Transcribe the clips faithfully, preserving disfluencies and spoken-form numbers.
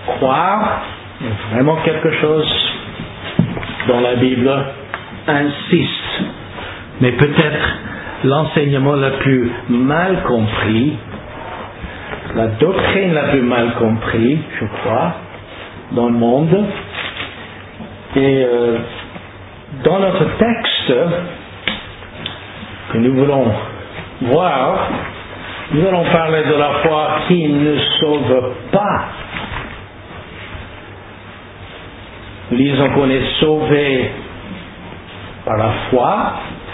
croire, il y a vraiment quelque chose dont la Bible insiste. Mais peut-être l'enseignement le plus mal compris, la doctrine la plus mal comprise, je crois, dans le monde. Et euh, dans notre texte que nous voulons voir, nous allons parler de la foi qui ne sauve pas. Nous disons qu'on est sauvé par la foi.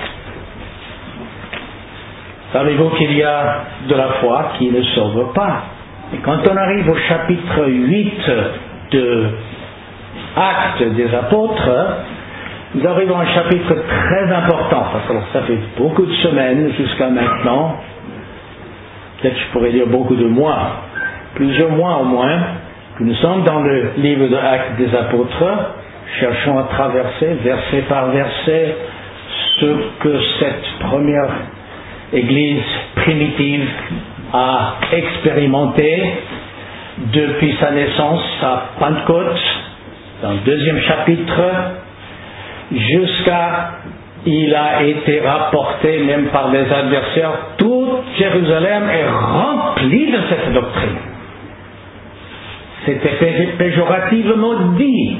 Savez-vous qu'il y a de la foi qui ne sauve pas? Et quand on arrive au chapitre huit de Actes des Apôtres, nous arrivons à un chapitre très important, parce que ça fait beaucoup de semaines jusqu'à maintenant, peut-être je pourrais dire beaucoup de mois, plusieurs mois au moins, que nous sommes dans le livre de Actes des Apôtres, cherchons à traverser, verset par verset, ce que cette première Église primitive a expérimenté depuis sa naissance à Pentecôte, dans le deuxième chapitre, jusqu'à il a été rapporté même par des adversaires, toute Jérusalem est remplie de cette doctrine. C'était péjorativement dit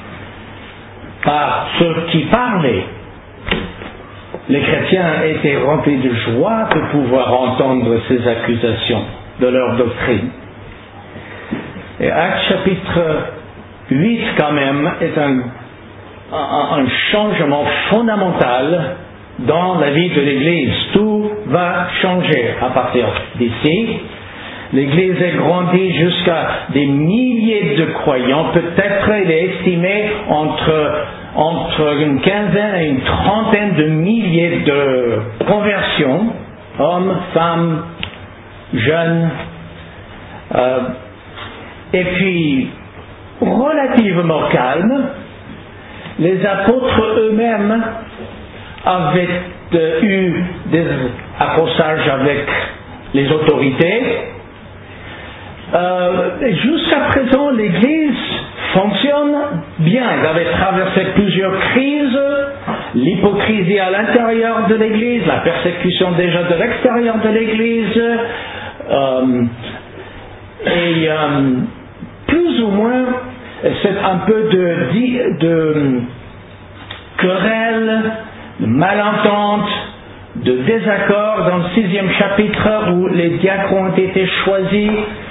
par ceux qui parlaient. Les chrétiens étaient remplis de joie de pouvoir entendre ces accusations de leur doctrine. Et Actes chapitre huit, quand même, est un, un, un changement fondamental dans la vie de l'Église. Tout va changer à partir d'ici. L'Église est grandie jusqu'à des milliers de croyants. Peut-être il est estimé entre, entre une quinzaine et une trentaine de milliers de conversions, hommes, femmes, jeunes. Euh, et puis, relativement calme, les apôtres eux-mêmes avaient euh, eu des accrochages avec les autorités. Euh, jusqu'à présent, l'Église fonctionne bien. Elle avait traversé plusieurs crises, l'hypocrisie à l'intérieur de l'Église, la persécution déjà de l'extérieur de l'Église, euh, et euh, plus ou moins, c'est un peu de, de querelle, de malentente, de désaccord dans le sixième chapitre où les diacres ont été choisis.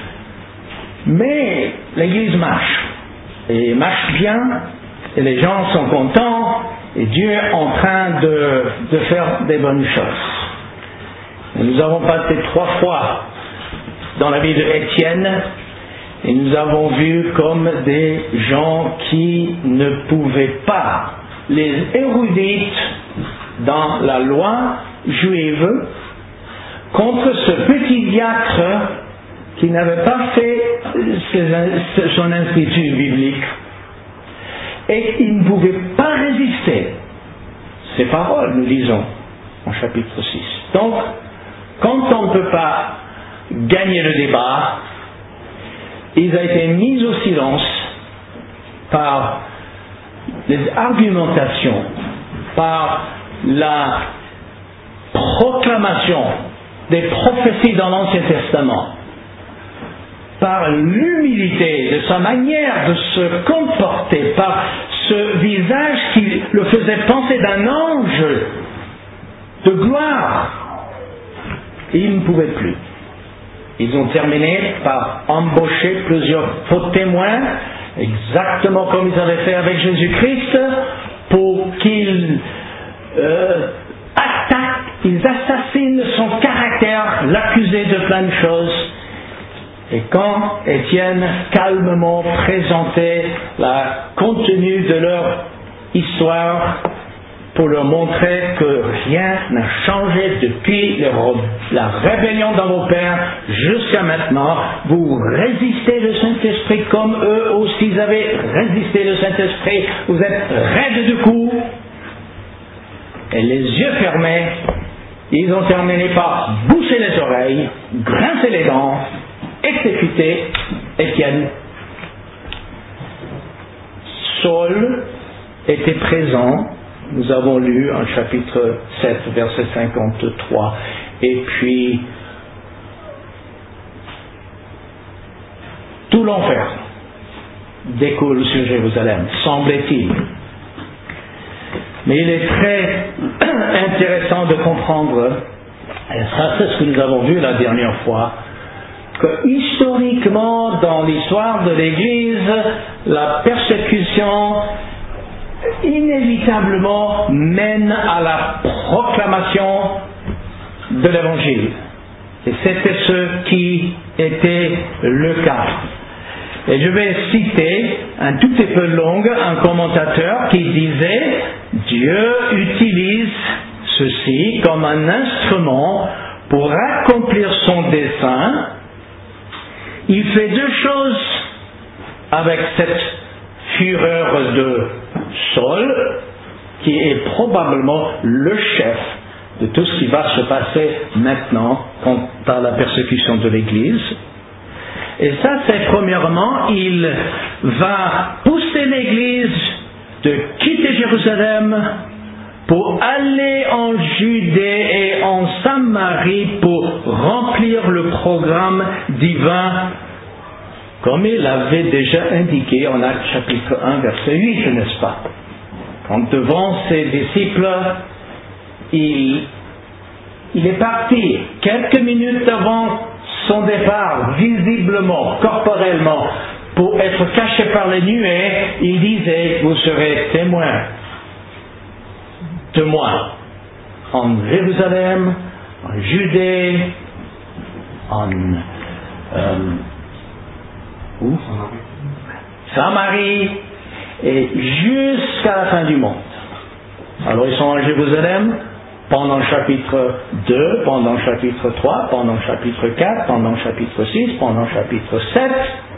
Mais l'Église marche, et marche bien, et les gens sont contents, et Dieu est en train de, de faire des bonnes choses. Et nous avons passé trois fois dans la vie de Étienne, et nous avons vu comme des gens qui ne pouvaient pas, les érudites dans la loi juive, contre ce petit diacre qui n'avait pas fait son institut biblique, et il ne pouvait pas résister. Ces paroles, nous disons, en chapitre six. Donc, quand on ne peut pas gagner le débat, il a été mis au silence par les argumentations, par la proclamation des prophéties dans l'Ancien Testament, par l'humilité de sa manière de se comporter, par ce visage qui le faisait penser d'un ange de gloire. Et ils ne pouvaient plus. Ils ont terminé par embaucher plusieurs faux témoins, exactement comme ils avaient fait avec Jésus-Christ, pour qu'ils euh, attaquent, ils assassinent son caractère, l'accuser de plein de choses. Et quand Étienne calmement présentait le contenu de leur histoire pour leur montrer que rien n'a changé depuis la rébellion dans vos pères jusqu'à maintenant, vous résistez le Saint-Esprit comme eux aussi avaient résisté le Saint-Esprit, vous êtes raides du cou, et les yeux fermés, ils ont terminé par boucher les oreilles, grincer les dents, exécuter Étienne Saul était présent. Nous avons lu en chapitre sept, verset cinquante-trois. Et puis, tout l'enfer découle sur Jérusalem, semble-t-il. Mais il est très intéressant de comprendre, et ça c'est ce que nous avons vu la dernière fois, que historiquement, dans l'histoire de l'Église, la persécution inévitablement mène à la proclamation de l'Évangile. Et c'était ce qui était le cas. Et je vais citer un tout petit peu long un commentateur qui disait « Dieu utilise ceci comme un instrument pour accomplir son dessein. Il fait deux choses avec cette fureur de Saul, qui est probablement le chef de tout ce qui va se passer maintenant quant à la persécution de l'Église. Et ça, c'est premièrement, il va pousser l'Église de quitter Jérusalem pour aller en Judée et en Samarie pour remplir le programme divin, comme il avait déjà indiqué en Actes chapitre un, verset huit, n'est-ce pas? Quand devant ses disciples, il, il est parti quelques minutes avant son départ, visiblement, corporellement, pour être caché par les nuées, il disait, vous serez témoins de moi en Jérusalem, en Judée, en euh, où? Samarie, et jusqu'à la fin du monde. Alors ils sont en Jérusalem pendant le chapitre deux, pendant le chapitre trois, pendant le chapitre quatre, pendant le chapitre six, pendant le chapitre sept,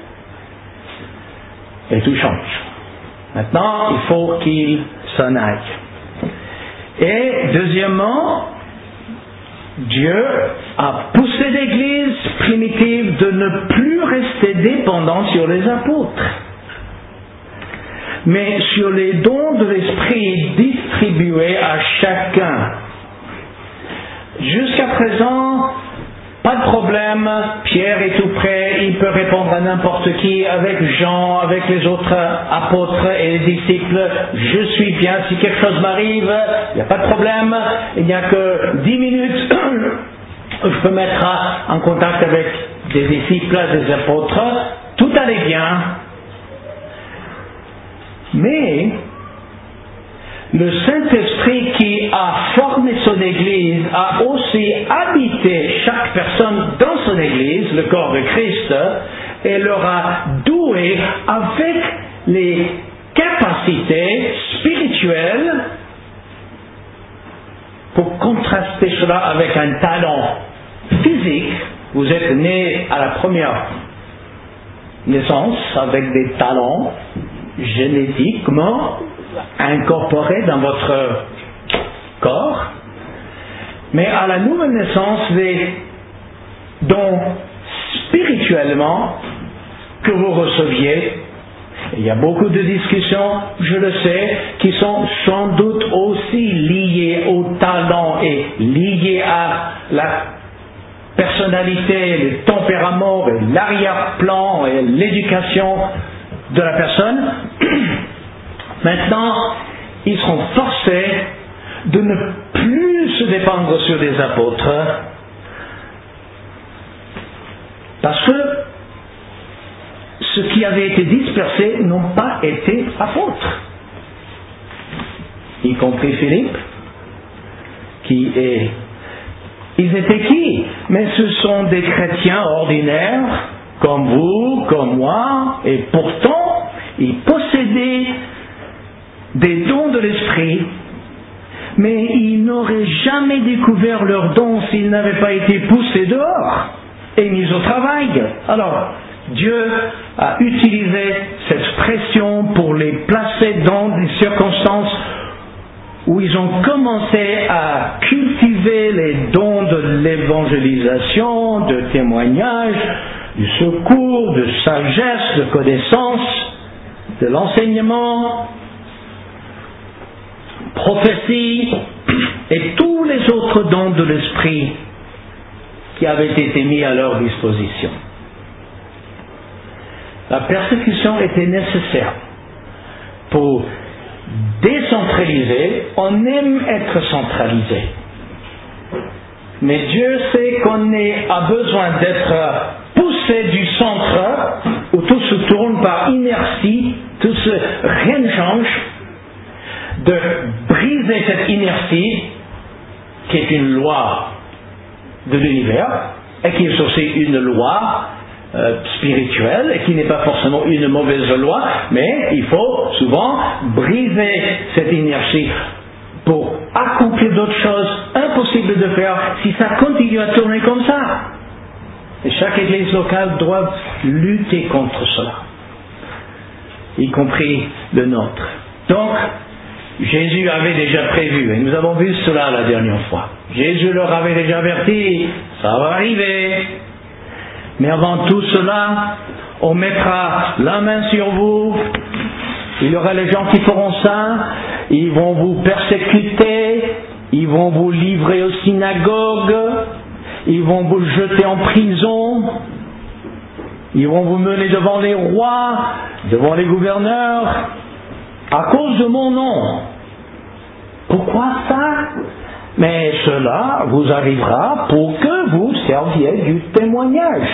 et tout change. Maintenant, il faut qu'il s'en aille. Et deuxièmement, Dieu a poussé l'Église primitive de ne plus rester dépendante sur les apôtres, mais sur les dons de l'Esprit distribués à chacun. Jusqu'à présent, pas de problème, Pierre est tout prêt, il peut répondre à n'importe qui, avec Jean, avec les autres apôtres et les disciples, je suis bien, si quelque chose m'arrive, il n'y a pas de problème, il n'y a que dix minutes, je peux mettre en contact avec des disciples, des apôtres, tout allait bien. Mais le Saint-Esprit qui a formé son Église a aussi habité chaque personne dans son Église, le corps de Christ, et leur a doué avec les capacités spirituelles pour contraster cela avec un talent physique. Vous êtes né à la première naissance avec des talents génétiquement incorporés dans votre corps, mais à la nouvelle naissance, les dons spirituellement que vous receviez, il y a beaucoup de discussions, je le sais, qui sont sans doute aussi liées au talent et liées à la personnalité, le tempérament, l'arrière-plan et l'éducation de la personne. Maintenant, ils seront forcés de ne plus se dépendre sur les apôtres, parce que ceux qui avaient été dispersés n'ont pas été apôtres, y compris Philippe, qui est... Ils étaient qui? Mais ce sont des chrétiens ordinaires, comme vous, comme moi, et pourtant, ils possédaient des dons de l'esprit, mais ils n'auraient jamais découvert leurs dons s'ils n'avaient pas été poussés dehors et mis au travail. Alors, Dieu a utilisé cette pression pour les placer dans des circonstances où ils ont commencé à cultiver les dons de l'évangélisation, de témoignage, du secours, de sagesse, de connaissance. de l'enseignement, prophétie et tous les autres dons de l'Esprit qui avaient été mis à leur disposition. La persécution était nécessaire pour décentraliser. On aime être centralisé. Mais Dieu sait qu'on a besoin d'être poussé du centre où tout se tourne par inertie, tout se rien ne change, de briser cette inertie qui est une loi de l'univers et qui est aussi une loi euh, spirituelle et qui n'est pas forcément une mauvaise loi, mais il faut souvent briser cette inertie pour accomplir d'autres choses impossibles de faire si ça continue à tourner comme ça. Et chaque église locale doit lutter contre cela, y compris le nôtre. Donc, Jésus avait déjà prévu, et nous avons vu cela la dernière fois. Jésus leur avait déjà averti, ça va arriver. Mais avant tout cela, on mettra la main sur vous. Il y aura les gens qui feront ça. Ils vont vous persécuter. Ils vont vous livrer aux synagogues. Ils vont vous jeter en prison. Ils vont vous mener devant les rois, devant les gouverneurs, à cause de mon nom. Pourquoi ça? Mais cela vous arrivera pour que vous serviez du témoignage.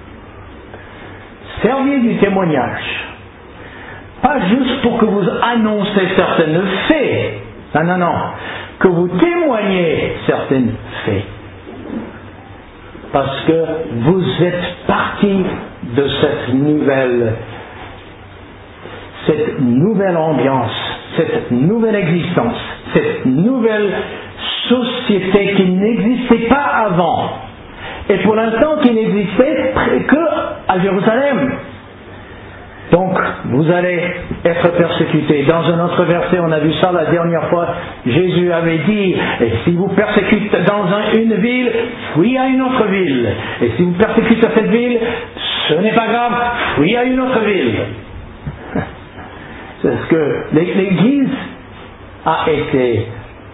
Serviez du témoignage. Pas juste pour que vous annoncez certains faits. Non, non, non. Que vous témoignez certains faits. Parce que vous êtes partie de cette nouvelle, cette nouvelle ambiance, cette nouvelle existence, cette nouvelle société qui n'existait pas avant, et pour l'instant qui n'existait que à Jérusalem. Donc, vous allez être persécutés. Dans un autre verset, on a vu ça la dernière fois, Jésus avait dit, et si vous persécutez dans un, une ville, fuyez à une autre ville. Et si vous persécutez cette ville, ce n'est pas grave, fuyez à une autre ville. C'est ce que l'Église a été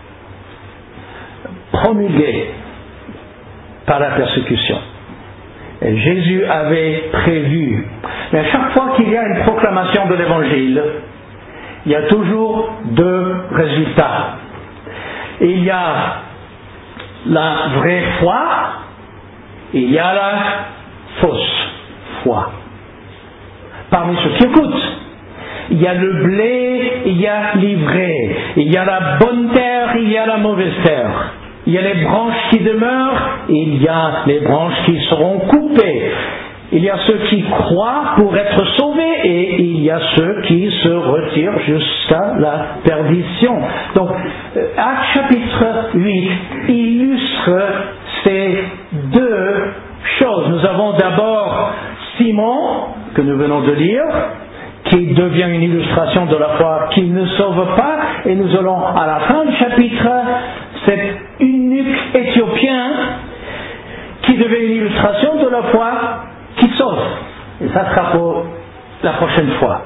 promulguée par la persécution. Et Jésus avait prévu. Mais à chaque fois qu'il y a une proclamation de l'Évangile, il y a toujours deux résultats. Il y a la vraie foi et il y a la fausse foi. Parmi ceux qui écoutent, il y a le blé, il y a l'ivraie, il y a la bonne terre, il y a la mauvaise terre. Il y a les branches qui demeurent, et il y a les branches qui seront coupées. Il y a ceux qui croient pour être sauvés, et il y a ceux qui se retirent jusqu'à la perdition. Donc, Actes chapitre huit illustre ces deux choses. Nous avons d'abord Simon, que nous venons de lire, qui devient une illustration de la foi qui ne sauve pas, et nous allons à la fin du chapitre cet eunuque éthiopien qui devient une illustration de la foi qui sauve. Et ça sera pour la prochaine fois.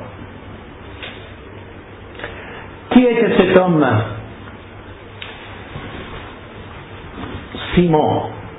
Qui était cet homme? Simon.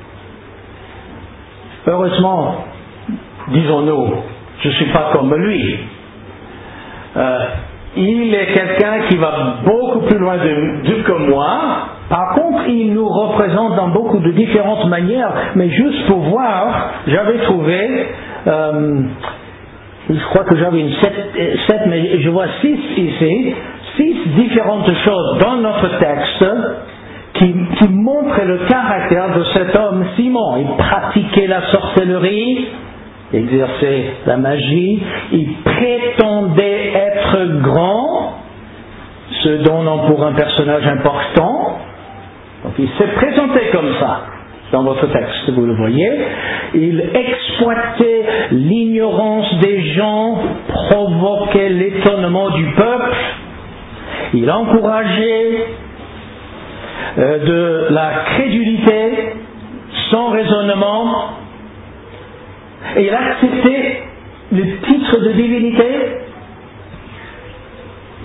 Heureusement, disons-nous, je ne suis pas comme lui. Euh, il est quelqu'un qui va beaucoup plus loin de, de que moi. Par contre, il nous représente dans beaucoup de différentes manières. Mais juste pour voir, j'avais trouvé, euh, je crois que j'avais une sept, sept, mais je vois six ici, six différentes choses dans notre texte qui, qui montrent le caractère de cet homme Simon. Il pratiquait la sorcellerie, exerçait la magie, il prétendait être grand, ce dont on pour un personnage important. Donc il s'est présenté comme ça dans votre texte, vous le voyez. Il exploitait l'ignorance des gens, provoquait l'étonnement du peuple, il encourageait euh, de la crédulité sans raisonnement, et il acceptait le titre de divinité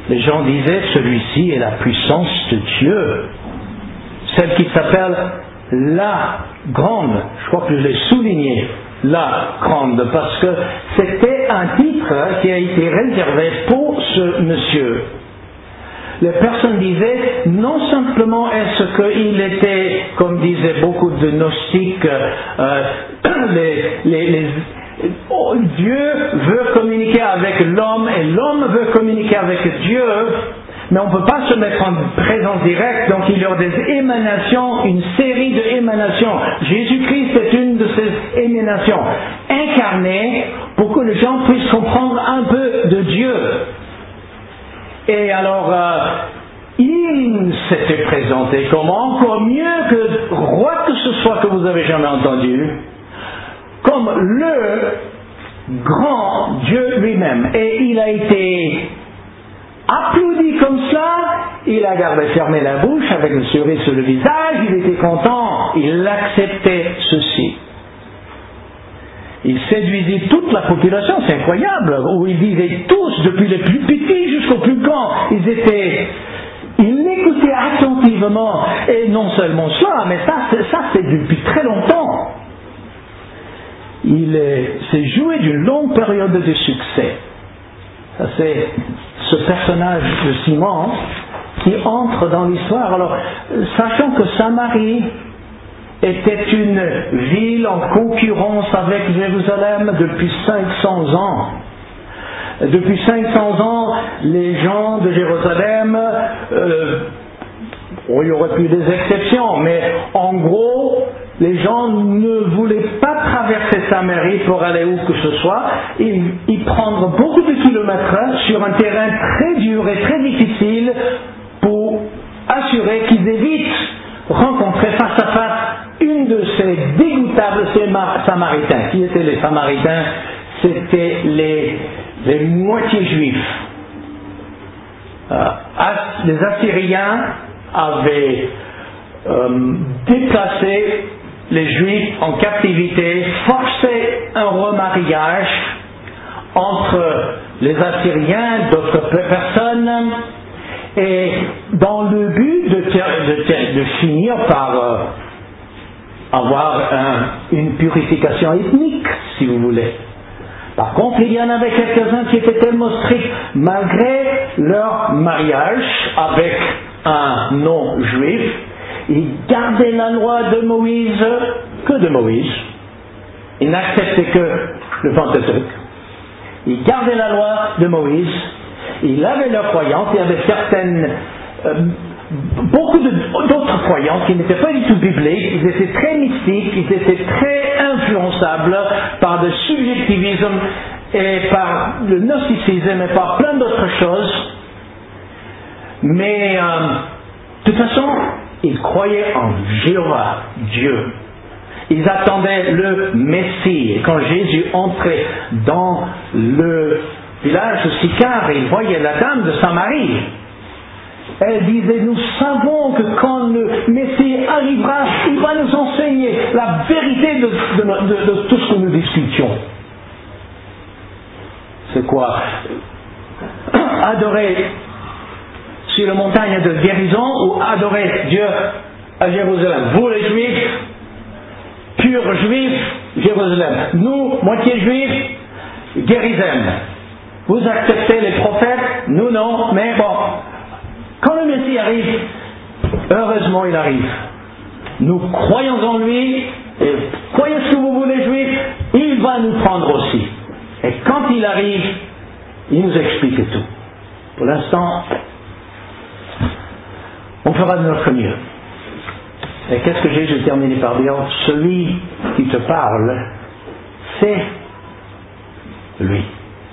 les gens disaient, celui-ci est la puissance de Dieu, celle qui s'appelle la grande. Je crois que je l'ai souligné, la grande, parce que c'était un titre qui a été réservé pour ce monsieur. Les personnes disaient, non simplement est-ce qu'il était, comme disaient beaucoup de gnostiques, euh, les, les, les, oh, Dieu veut communiquer avec l'homme et l'homme veut communiquer avec Dieu, mais on ne peut pas se mettre en présence directe, donc il y a des émanations, une série d'émanations. Jésus-Christ est une de ces émanations, incarnées pour que les gens puissent comprendre un peu de Dieu. Et alors, euh, il s'était présenté comme encore mieux que roi que ce soit que vous avez jamais entendu, comme le grand Dieu lui-même. Et il a été applaudi comme cela, il a gardé fermé la bouche avec le sourire sur le visage, il était content, il acceptait ceci. Il séduisait toute la population, c'est incroyable, où ils disaient tous, depuis les plus petits jusqu'aux plus grands, ils étaient, ils l'écoutaient attentivement, et non seulement cela, mais ça, c'est, ça c'est depuis très longtemps. Il s'est joué d'une longue période de succès. Ça c'est ce personnage de Simon qui entre dans l'histoire. Alors, sachant que Samarie était une ville en concurrence avec Jérusalem depuis cinq cents ans. Depuis cinq cents ans, les gens de Jérusalem, euh, oh, il y aurait pu des exceptions, mais en gros, les gens ne voulaient pas traverser Samarie pour aller où que ce soit, et y prendre beaucoup de kilomètres sur un terrain très dur et très difficile pour assurer qu'ils évitent rencontrer face à face une de ces dégoûtables Samaritains. Qui étaient les Samaritains? C'était les, les moitiés juifs. Euh, les Assyriens avaient euh, déplacé les Juifs en captivité, forcé un remariage entre les Assyriens, d'autres personnes, et dans le but de, de, de finir par euh, avoir un, une purification ethnique, si vous voulez. Par contre, il y en avait quelques-uns qui étaient tellement stricts, malgré leur mariage avec un non-juif, ils gardaient la loi de Moïse, que de Moïse. Ils n'acceptaient que le Pentateuque. Ils gardaient la loi de Moïse. Ils avaient leurs croyances. Il y avait certaines, euh, beaucoup de, d'autres croyances qui n'étaient pas du tout bibliques. Ils étaient très mystiques. Ils étaient très influençables par le subjectivisme et par le gnosticisme et par plein d'autres choses. Mais euh, de toute façon, ils croyaient en Jéhovah, Dieu. Ils attendaient le Messie. Et quand Jésus entrait dans le village de Sychar, il voyait la dame de Samarie. Elle disait, nous savons que quand le Messie arrivera, il va nous enseigner la vérité de, de, de, de tout ce que nous discutions. C'est quoi? Adorer sur la montagne de guérison ou adorer Dieu à Jérusalem. Vous les Juifs, purs Juifs, Jérusalem. Nous, moitié Juifs, Guérizem. Vous acceptez les prophètes, nous non, mais bon. Quand le Messie arrive, heureusement il arrive. Nous croyons en lui, et croyez ce que vous voulez Juifs, il va nous prendre aussi. Et quand il arrive, il nous explique tout. Pour l'instant, on fera de notre mieux. Et qu'est-ce que Jésus terminé par dire? Celui qui te parle, c'est lui.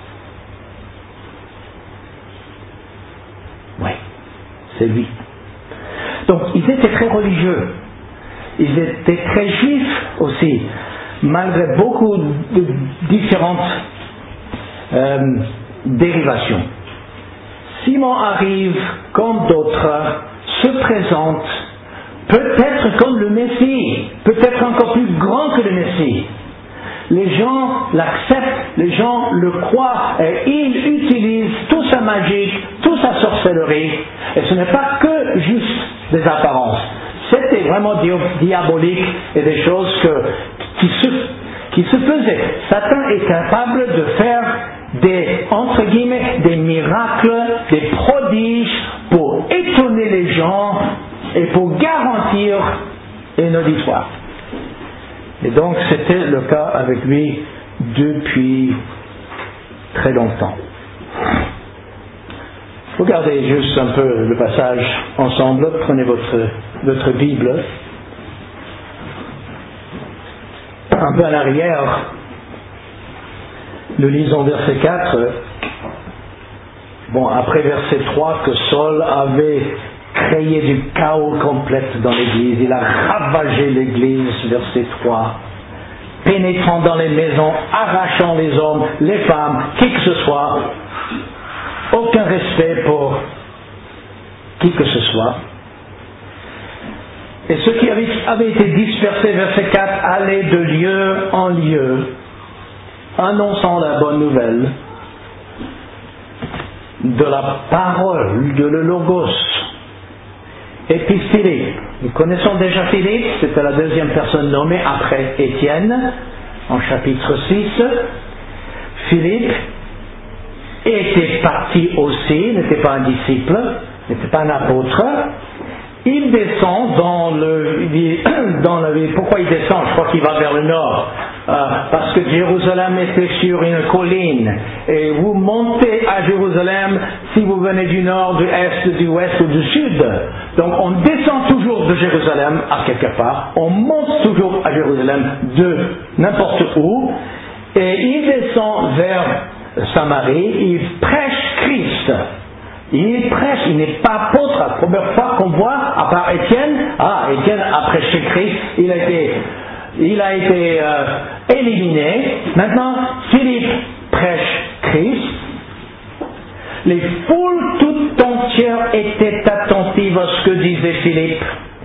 Oui, c'est lui. Donc, ils étaient très religieux. Ils étaient très juifs aussi, malgré beaucoup de différentes euh, dérivations. Simon arrive, comme d'autres, se présente, peut-être comme le Messie, peut-être encore plus grand que le Messie. les gens l'acceptent, les gens le croient, et il utilise toute sa magie, toute sa sorcellerie, et ce n'est pas que juste des apparences. C'était vraiment diabolique et des choses que, qui, se, qui se faisaient. Satan est capable de faire des, entre guillemets, des miracles, des prodiges pour étonner les gens et pour garantir une auditoire. Et donc c'était le cas avec lui depuis très longtemps. Regardez juste un peu le passage ensemble, prenez votre, votre Bible. Un peu en arrière, nous lisons verset quatre. Bon, après verset trois, que Saul avait créé du chaos complet dans l'église. Il a ravagé l'église, verset trois. Pénétrant dans les maisons, arrachant les hommes, les femmes, qui que ce soit. Aucun respect pour qui que ce soit. Et ceux qui avaient, avaient été dispersés, verset quatre, allaient de lieu en lieu, annonçant la bonne nouvelle de la parole, de le logos. Et puis Philippe, nous connaissons déjà Philippe, c'était la deuxième personne nommée après Étienne, en chapitre six. Philippe était parti aussi, n'était pas un disciple, n'était pas un apôtre. Il descend dans le, dans la ville. Pourquoi il descend? Je crois qu'il va vers le nord. Euh, parce que Jérusalem était sur une colline. Et vous montez à Jérusalem si vous venez du nord, du est, du ouest ou du sud. Donc on descend toujours de Jérusalem à quelque part. On monte toujours à Jérusalem de n'importe où. Et il descend vers Samarie. Il prêche Christ. Il prêche, il n'est pas apôtre. La première fois qu'on voit, à part Étienne, ah, Étienne a prêché Christ, il a été, il a été euh, éliminé. Maintenant, Philippe prêche Christ. Les foules tout entières étaient attentives à ce que disait Philippe.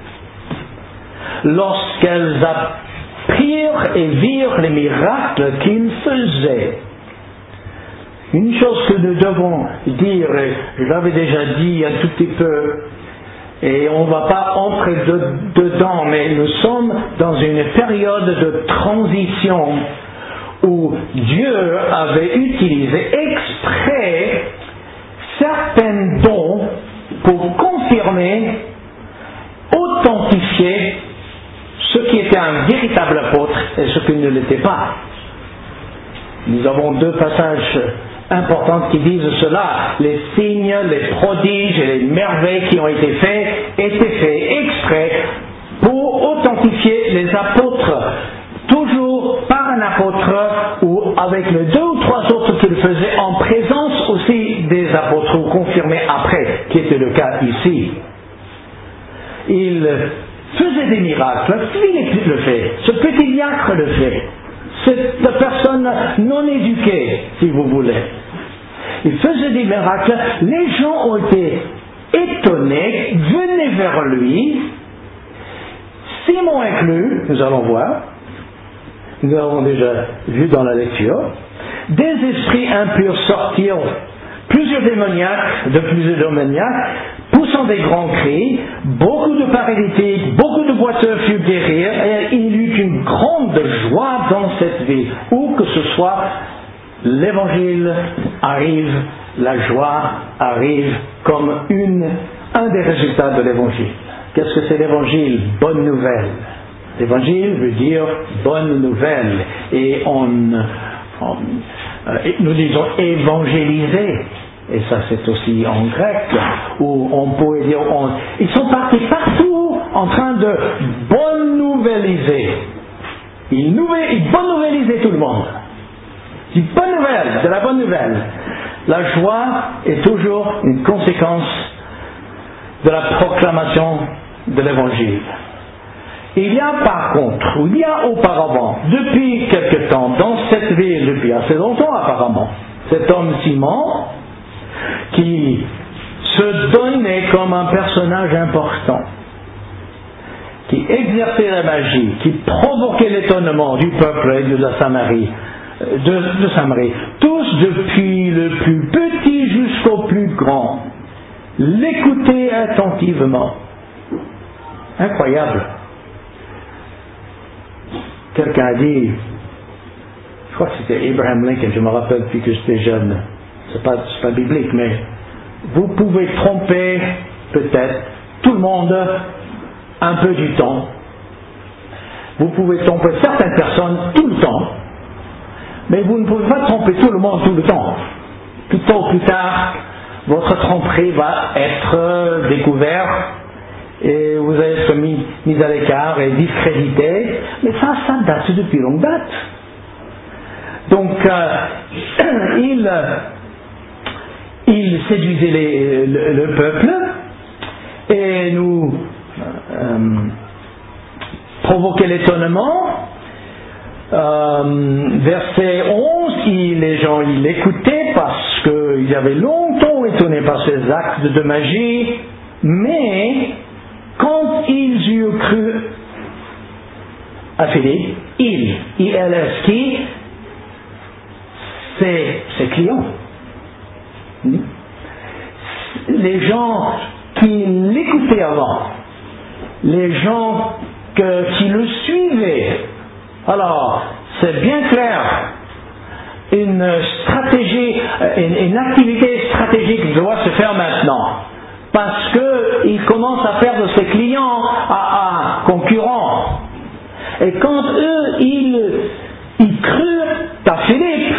Lorsqu'elles apprirent et virent les miracles qu'il faisait. Une chose que nous devons dire, et je l'avais déjà dit un tout petit peu, et on ne va pas entrer de, dedans, mais nous sommes dans une période de transition où Dieu avait utilisé exprès certains dons pour confirmer, authentifier ce qui était un véritable apôtre et ce qui ne l'était pas. Nous avons deux passages importantes qui disent cela. Les signes, les prodiges et les merveilles qui ont été faits étaient faits exprès pour authentifier les apôtres, toujours par un apôtre ou avec les deux ou trois autres qui le faisaient en présence aussi des apôtres ou confirmés après, qui était le cas ici. Il faisait des miracles, Philippe le fait, ce petit diacre le fait. Cette personne non éduquée, si vous voulez. Il faisait des miracles, les gens ont été étonnés, venaient vers lui, Simon inclus, nous allons voir, nous avons déjà vu dans la lecture, des esprits impurs sortirent, plusieurs démoniaques, de plusieurs démoniaques, poussant des grands cris, beaucoup de paralytiques, beaucoup de boiteux furent guéris, et il y eut une grande joie dans cette ville. Où que ce soit, l'évangile arrive, la joie arrive comme une, un des résultats de l'évangile. Qu'est-ce que c'est l'évangile? Bonne nouvelle. L'évangile veut dire bonne nouvelle. Et on, on euh, nous disons évangéliser. Et ça c'est aussi en grec, où on pourrait dire, on, ils sont partis partout en train de bonne nouveliser. Ils, nouvel, ils bonne nouvelisaient tout le monde. Une bonne nouvelle, de la bonne nouvelle. La joie est toujours une conséquence de la proclamation de l'évangile. Il y a par contre, ou il y a auparavant, depuis quelque temps, dans cette ville, depuis assez longtemps apparemment, cet homme Simon, qui se donnait comme un personnage important. qui exerçait la magie, qui provoquait l'étonnement du peuple et de la Samarie, de, de Samarie, tous depuis le plus petit jusqu'au plus grand, l'écoutaient attentivement. Incroyable. Quelqu'un a dit, je crois que c'était Abraham Lincoln, je me rappelle depuis que j'étais jeune, c'est pas, c'est pas biblique, mais vous pouvez tromper peut-être tout le monde un peu du temps. Vous pouvez tromper certaines personnes tout le temps, mais vous ne pouvez pas tromper tout le monde tout le temps. Plus tôt ou plus tard, votre tromperie va être découverte et vous allez être mis, mis à l'écart et discrédité. Mais ça, ça date depuis longue date. Donc, euh, il, il séduisait les, le, le peuple et nous euh, provoquait l'étonnement. Euh, verset onze, il, les gens ils l'écoutaient parce qu'ils avaient longtemps étonné par ces actes de magie, mais quand ils eurent cru à Philippe, il, I L S, qui, c'est ses clients. Les gens qui l'écoutaient avant, les gens que, qui le suivaient. Alors, c'est bien clair, une stratégie, une, une activité stratégique doit se faire maintenant, parce qu'il commence à perdre ses clients à un concurrent. Et quand eux, ils, ils crurent à Philippe,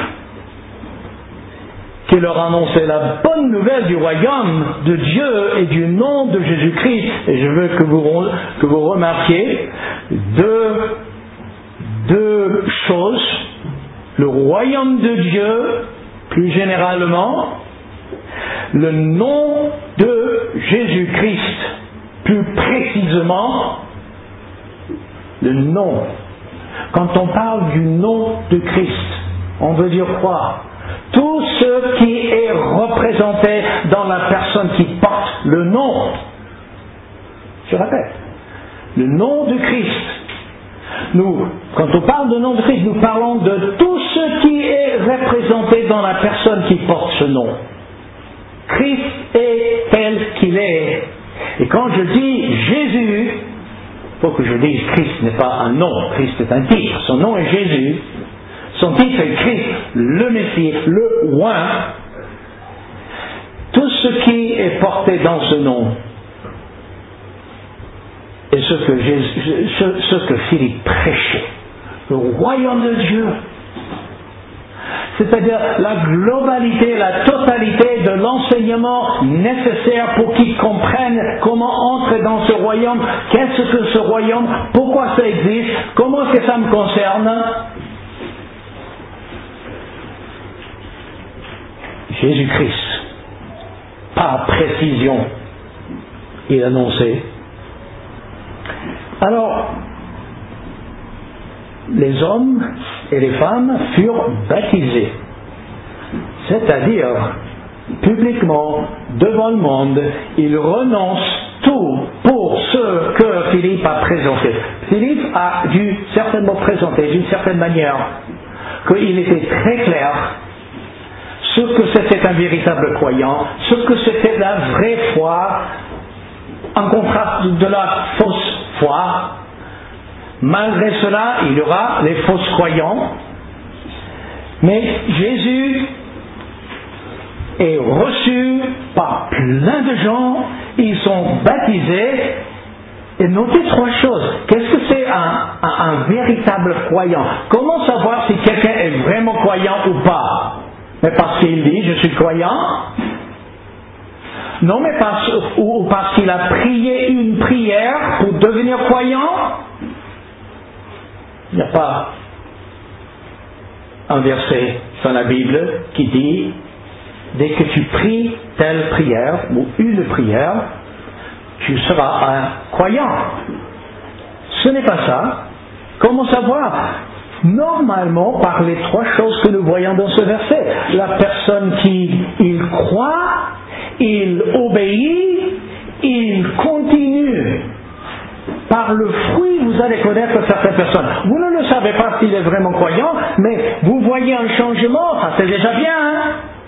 qui leur annonçait la bonne nouvelle du royaume de Dieu et du nom de Jésus-Christ, et je veux que vous, que vous remarquiez deux, deux choses, le royaume de Dieu, plus généralement, le nom de Jésus-Christ, plus précisément, le nom. Quand on parle du nom de Christ, on veut dire quoi? Tout ce qui est représenté dans la personne qui porte le nom. Je répète, le nom de Christ. Nous, quand on parle de nom de Christ, nous parlons de tout ce qui est représenté dans la personne qui porte ce nom. Christ est tel qu'il est. Et quand je dis Jésus, il faut que je dise Christ n'est pas un nom, Christ est un titre. Son nom est Jésus. Son titre est Christ, le Messie, le Roi. Tout ce qui est porté dans ce nom est ce que, Jésus, ce, ce que Philippe prêchait. Le royaume de Dieu. C'est-à-dire la globalité, la totalité de l'enseignement nécessaire pour qu'ils comprennent comment entrer dans ce royaume, qu'est-ce que ce royaume, pourquoi ça existe, comment est-ce que ça me concerne. Jésus-Christ, par précision, il annonçait. Alors, les hommes et les femmes furent baptisés, c'est-à-dire, publiquement, devant le monde, ils renoncent tout pour ce que Philippe a présenté. Philippe a dû certainement présenter, d'une certaine manière, qu'il était très clair ce que c'était un véritable croyant, ce que c'était la vraie foi, en contraste de la fausse foi. Malgré cela, il y aura les fausses croyants, mais Jésus est reçu par plein de gens, ils sont baptisés, et notez trois choses. Qu'est-ce que c'est un, un, un véritable croyant? Comment savoir si quelqu'un est vraiment croyant ou pas? Mais parce qu'il dit, je suis croyant. Non, mais parce, ou parce qu'il a prié une prière pour devenir croyant. Il n'y a pas un verset dans la Bible qui dit, dès que tu pries telle prière, ou une prière, tu seras un croyant. Ce n'est pas ça. Comment savoir? Normalement, par les trois choses que nous voyons dans ce verset. La personne qui il croit, il obéit, il continue. par le fruit, vous allez connaître certaines personnes. Vous ne le savez pas s'il est vraiment croyant, mais vous voyez un changement, ça c'est déjà bien. Hein?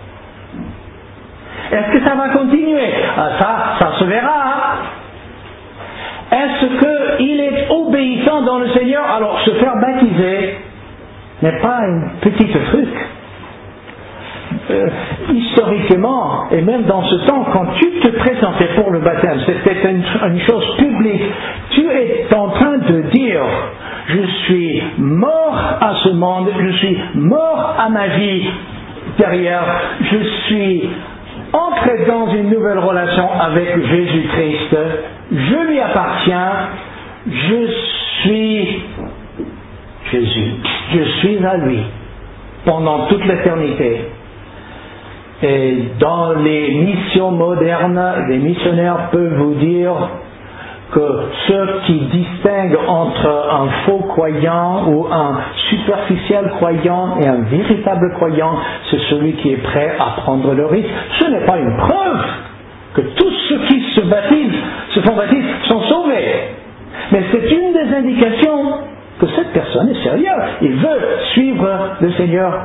Est-ce que ça va continuer? ah, Ça, ça se verra. Hein? Est-ce qu'il est obéissant dans le Seigneur? Alors, se faire baptiser n'est pas un petit truc. Euh, historiquement, et même dans ce temps, quand tu te présentais pour le baptême, c'était une, une chose publique. Tu es en train de dire, je suis mort à ce monde, je suis mort à ma vie derrière, je suis entré dans une nouvelle relation avec Jésus-Christ, je lui appartiens, je suis Jésus, je suis à lui pendant toute l'éternité. Et dans les missions modernes, les missionnaires peuvent vous dire que ce qui distingue entre un faux croyant ou un superficiel croyant et un véritable croyant, c'est celui qui est prêt à prendre le risque. Ce n'est pas une preuve que tous ceux qui se baptisent, se font baptiser, sont sauvés. Mais c'est une des indications que cette personne est sérieuse. Il veut suivre le Seigneur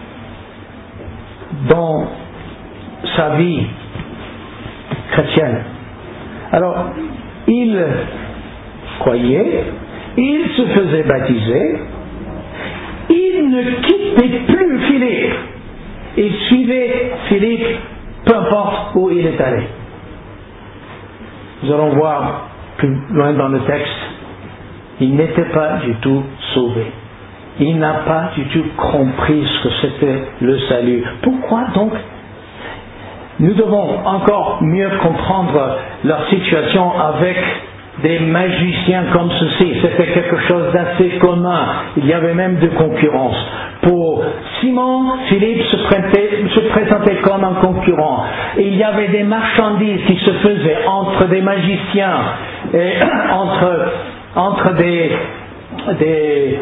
dans sa vie chrétienne. Alors, il croyait, il se faisait baptiser, il ne quittait plus Philippe. Il suivait Philippe, peu importe où il est allé. Nous allons voir plus loin dans le texte, il n'était pas du tout sauvé. Il n'a pas du tout compris ce que c'était le salut. Pourquoi donc nous devons encore mieux comprendre leur situation avec des magiciens comme ceci? C'était quelque chose d'assez commun. Il y avait même de concurrence. Pour Simon, Philippe se, prêtait, se présentait comme un concurrent. Et il y avait des marchandises qui se faisaient entre des magiciens et entre, entre des, des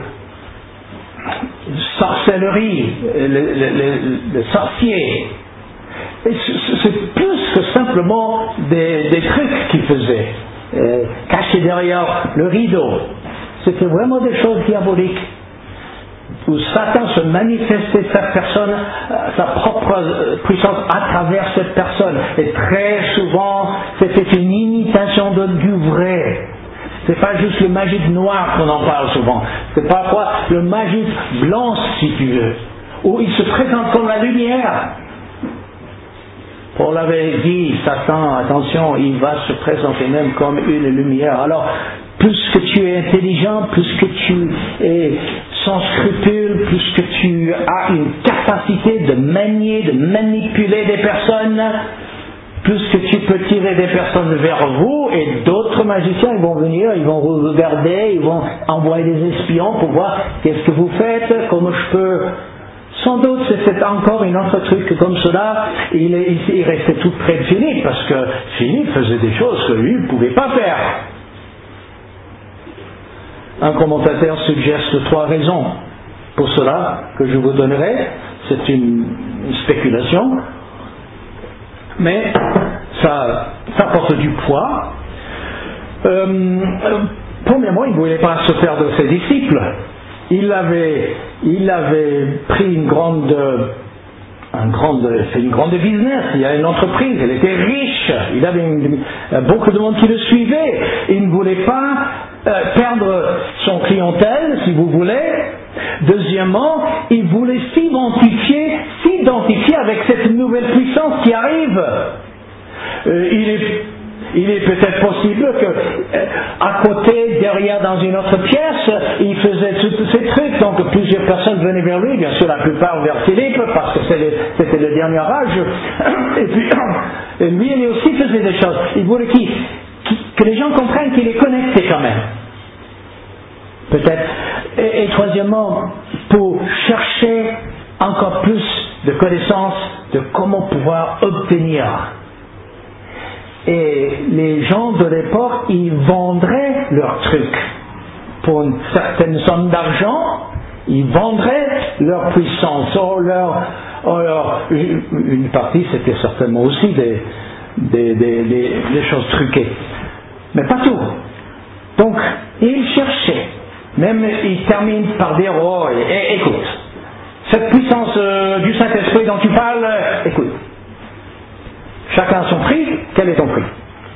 sorcelleries, les, les, les, les sorciers. C'est plus que simplement des, des trucs qu'ils faisaient, euh, cachés derrière le rideau. C'était vraiment des choses diaboliques, où Satan se manifestait sa personne, sa propre puissance à travers cette personne. Et très souvent, c'était une imitation de, du vrai. C'est pas juste le magique noir qu'on en parle souvent. C'est parfois le magique blanc, si tu veux, où il se présente comme la lumière. Paul avait dit, Satan, attention, il va se présenter même comme une lumière. Alors, plus que tu es intelligent, plus que tu es sans scrupule, plus que tu as une capacité de manier, de manipuler des personnes, plus que tu peux tirer des personnes vers vous, et d'autres magiciens ils vont venir, ils vont vous regarder, ils vont envoyer des espions pour voir qu'est-ce que vous faites, comment je peux... Sans doute, c'était encore un autre truc comme cela. Il, il, il restait tout près de Philippe, parce que Philippe faisait des choses que lui ne pouvait pas faire. Un commentateur suggère trois raisons pour cela que je vous donnerai. C'est une, une spéculation, mais ça, ça porte du poids. Euh, premièrement, il ne voulait pas se faire de ses disciples. Il avait, il avait pris une grande, un grande, c'est une grande business, il y a une entreprise, il était riche, il avait une, beaucoup de monde qui le suivait, il ne voulait pas euh, perdre son clientèle, si vous voulez. Deuxièmement, il voulait s'identifier, s'identifier avec cette nouvelle puissance qui arrive. Euh, il est Il est peut-être possible que, à côté, derrière, dans une autre pièce, il faisait tous ces trucs. Donc, plusieurs personnes venaient vers lui, bien sûr, la plupart vers Philippe, parce que c'était le dernier âge. Et puis, et lui, il aussi faisait des choses. Il voulait qu'il, que les gens comprennent qu'il est connecté quand même. Peut-être. Et, et troisièmement, pour chercher encore plus de connaissances de comment pouvoir obtenir. Et les gens de l'époque, ils vendraient leurs trucs. Pour une certaine somme d'argent, ils vendraient leur puissance. Or, leur, or leur, une partie, c'était certainement aussi des, des, des, des, des choses truquées. Mais pas tout. Donc, il cherchait. Même, il termine par dire, oh, é- écoute, cette puissance euh, du Saint-Esprit dont tu parles, euh, écoute, chacun a son prix, quel est ton prix?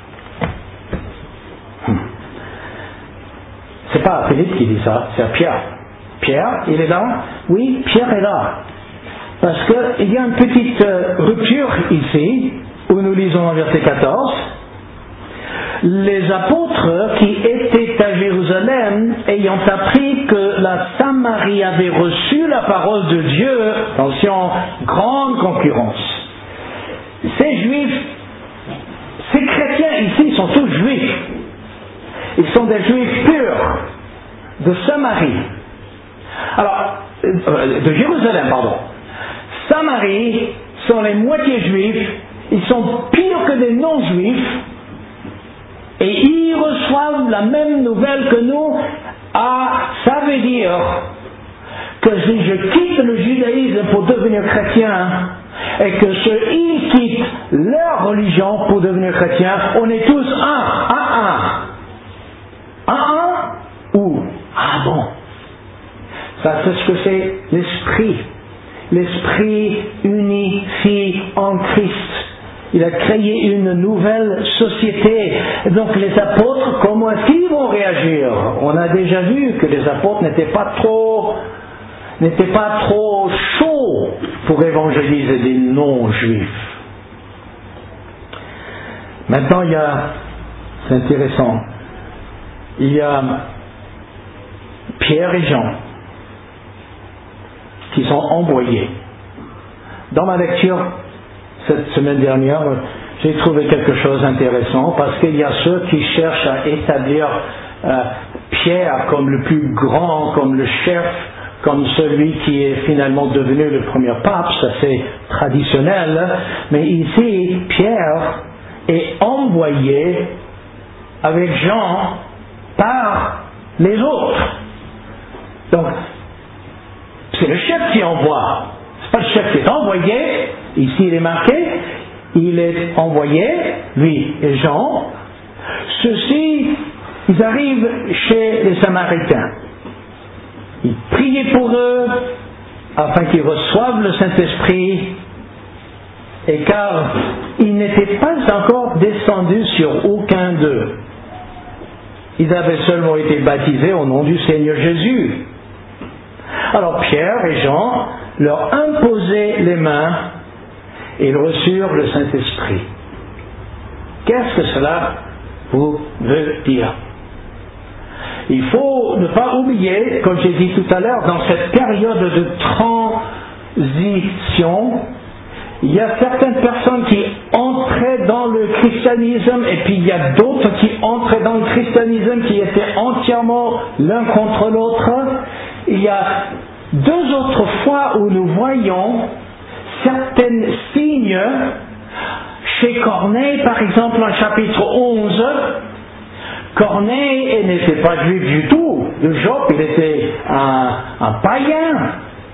hmm. C'est pas Philippe qui dit ça, c'est à Pierre. Pierre, il est là? Oui, Pierre est là. Parce qu'il y a une petite euh, rupture ici, où nous lisons en verset quatorze. Les apôtres qui étaient à Jérusalem, ayant appris que la Samarie avait reçu la parole de Dieu, attention, grande concurrence. Ces juifs, ces chrétiens ici sont tous juifs. Ils sont des juifs purs, de Samarie. Alors, euh, de Jérusalem, pardon. Samarie sont les moitiés juifs, ils sont pires que des non-juifs, et ils reçoivent la même nouvelle que nous. Ah, ça veut dire que si je quitte le judaïsme pour devenir chrétien, et que ceux ils quittent leur religion pour devenir chrétien, on est tous un, un, un. Un, un, ou, ah bon. Ça, c'est ce que c'est l'esprit. L'esprit unifie en Christ. Il a créé une nouvelle société. Donc les apôtres, comment est-ce qu'ils vont réagir? On a déjà vu que les apôtres n'étaient pas trop, n'étaient pas trop chauds pour évangéliser des non-juifs. Maintenant, il y a, c'est intéressant, il y a Pierre et Jean qui sont envoyés. Dans ma lecture cette semaine dernière, j'ai trouvé quelque chose d'intéressant parce qu'il y a ceux qui cherchent à établir euh, Pierre comme le plus grand, comme le chef, comme celui qui est finalement devenu le premier pape. Ça c'est traditionnel, mais ici Pierre est envoyé avec Jean par les autres. Donc c'est le chef qui envoie. C'est pas le chef qui est envoyé. Ici, il est marqué. Il est envoyé, lui et Jean. Ceux-ci, ils arrivent chez les Samaritains. Ils priaient pour eux afin qu'ils reçoivent le Saint-Esprit. Et car ils n'étaient pas encore descendus sur aucun d'eux. Ils avaient seulement été baptisés au nom du Seigneur Jésus. Alors Pierre et Jean leur imposaient les mains et ils reçurent le Saint-Esprit. Qu'est-ce que cela vous veut dire? Il faut ne pas oublier, comme j'ai dit tout à l'heure, dans cette période de transition, il y a certaines personnes qui entraient dans le christianisme et puis il y a d'autres qui entraient dans le christianisme qui étaient entièrement l'un contre l'autre. Il y a deux autres fois où nous voyons certains signes. Chez Corneille, par exemple, en chapitre onze, Corneille n'était pas juif du tout. De Joppe, il était un, un païen.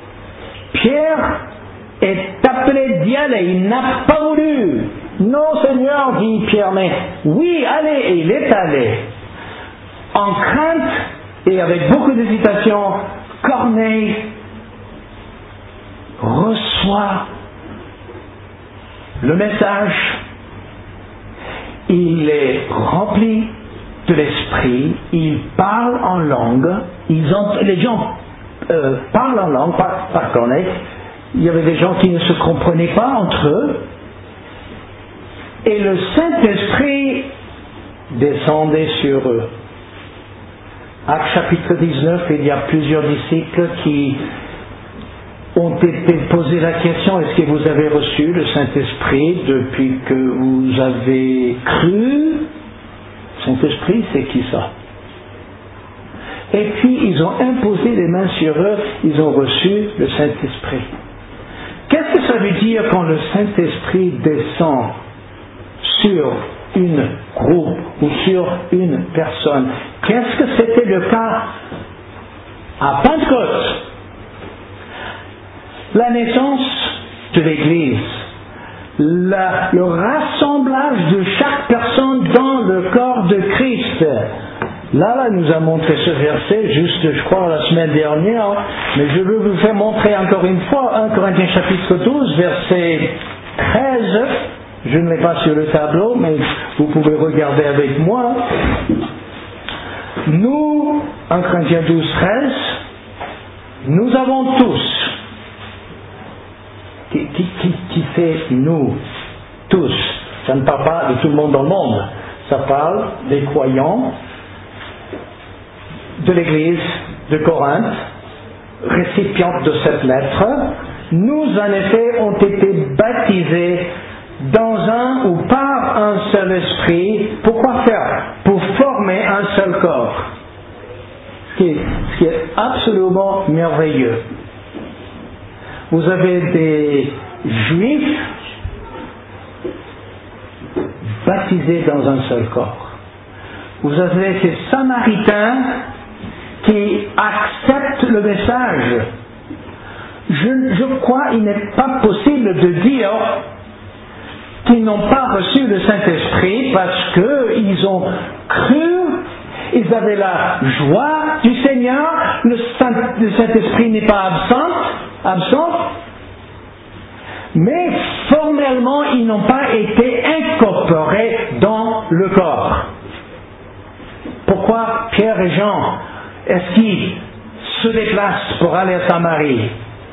Pierre est appelé d'y aller. Il n'a pas voulu. Non, Seigneur, dit Pierre, mais oui, allez. Et il est allé. En crainte et avec beaucoup d'hésitation, Corneille reçoit le message. Il est rempli de l'esprit, il parle en langue, ils ont, les gens euh, parlent en langue, par, par Corneille. Il y avait des gens qui ne se comprenaient pas entre eux, et le Saint-Esprit descendait sur eux. Actes chapitre dix-neuf, il y a plusieurs disciples qui ont été posés la question: est-ce que vous avez reçu le Saint-Esprit depuis que vous avez cru? Saint-Esprit, c'est qui ça? Et puis ils ont imposé les mains sur eux, ils ont reçu le Saint-Esprit. Qu'est-ce que ça veut dire quand le Saint-Esprit descend sur une groupe ou sur une personne? Qu'est-ce que c'était le cas à Pentecôte? La naissance de l'Église, le rassemblage de chaque personne dans le corps de Christ, Lala nous a montré ce verset juste, je crois, la semaine dernière, mais je veux vous faire montrer encore une fois un Corinthiens chapitre douze, verset treize. Je ne l'ai pas sur le tableau, mais vous pouvez regarder avec moi. Nous, un Corinthiens douze, treize, nous avons tous, qui, qui, qui, qui fait nous, tous, ça ne parle pas de tout le monde dans le monde, ça parle des croyants de l'église de Corinthe, récipiente de cette lettre. Nous, en effet, ont été baptisés dans un ou par un seul esprit. Pourquoi faire? Pour former un seul corps. Ce qui est, ce qui est absolument merveilleux. Vous avez des juifs baptisés dans un seul corps. Vous avez ces samaritains qui acceptent le message. Je, je crois qu'il n'est pas possible de dire qu'ils n'ont pas reçu le Saint-Esprit parce qu'ils ont cru, ils avaient la joie du Seigneur, le, Saint, le Saint-Esprit n'est pas absent, absent, mais formellement ils n'ont pas été incorporés dans le corps. Pourquoi Pierre et Jean, est-ce qu'ils se déplacent pour aller à Samarie?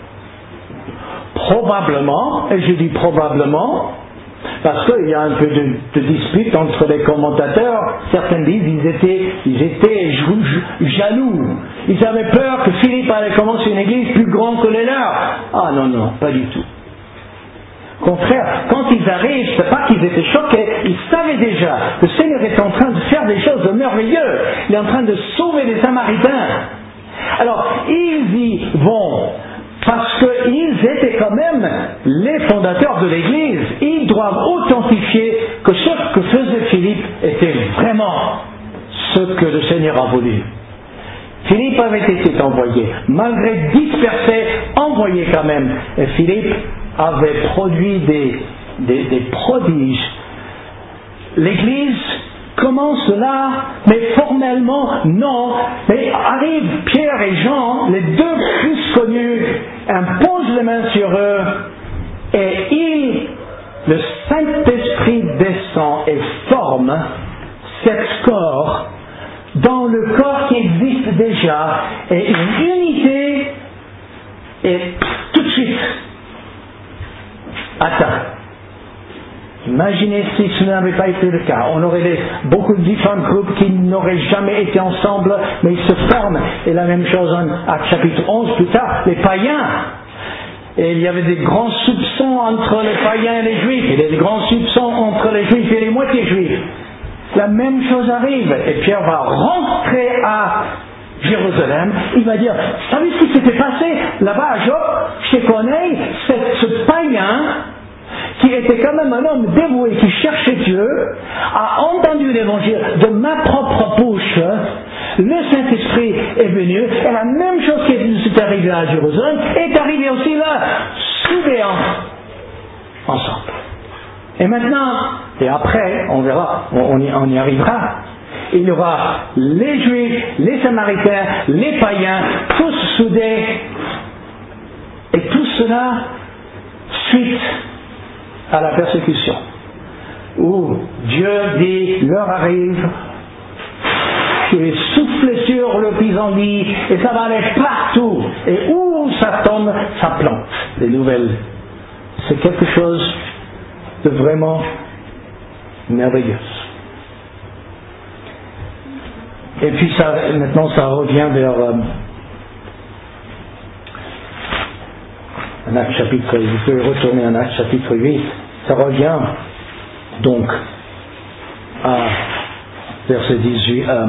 Probablement, et je dis probablement, parce qu'il y a un peu de, de dispute entre les commentateurs. Certains disent qu'ils étaient, ils étaient jaloux. Ils avaient peur que Philippe allait commencer une église plus grande que les leurs. Ah non, non, pas du tout. Au contraire, quand ils arrivent, c'est pas qu'ils étaient choqués, ils savaient déjà que le Seigneur est en train de faire des choses de merveilleuses. Il est en train de sauver les Samaritains. Alors, ils y vont. Parce qu'ils étaient quand même les fondateurs de l'Église. Ils doivent authentifier que ce que faisait Philippe était vraiment ce que le Seigneur a voulu. Philippe avait été envoyé, malgré dispersé, envoyé quand même. Et Philippe avait produit des, des, des prodiges. L'Église commence là, mais formellement, non. Mais arrivent Pierre et Jean, les deux plus connus, imposent les mains sur eux, et il, le Saint-Esprit descend et forme cet corps dans le corps qui existe déjà, et une unité est tout de suite atteinte. Imaginez si ce n'avait pas été le cas. On aurait des, beaucoup de différents groupes qui n'auraient jamais été ensemble, mais ils se forment. Et la même chose en Actes chapitre onze, plus tard, les païens. Et il y avait des grands soupçons entre les païens et les juifs, et des grands soupçons entre les juifs et les moitiés juifs. La même chose arrive, et Pierre va rentrer à Jérusalem, il va dire, savez ce qui s'était passé là-bas à Joppe, chez Corneille, ce païen, qui était quand même un homme dévoué, qui cherchait Dieu, a entendu l'évangile de ma propre bouche, le Saint-Esprit est venu, et la même chose qui est arrivée à Jérusalem est arrivée aussi là, soudés ensemble. Et maintenant, et après, on verra, on y, on y arrivera, il y aura les Juifs, les Samaritains, les païens, tous soudés, et tout cela suite à la persécution, où Dieu dit, l'heure arrive, il est soufflé sur le pissenlit, et ça va aller partout, et où ça tombe, ça plante des nouvelles. C'est quelque chose de vraiment merveilleux. Et puis ça, maintenant ça revient vers euh, un Acte chapitre, vous pouvez retourner en Acte chapitre huit, ça revient donc à verset dix-huit, euh,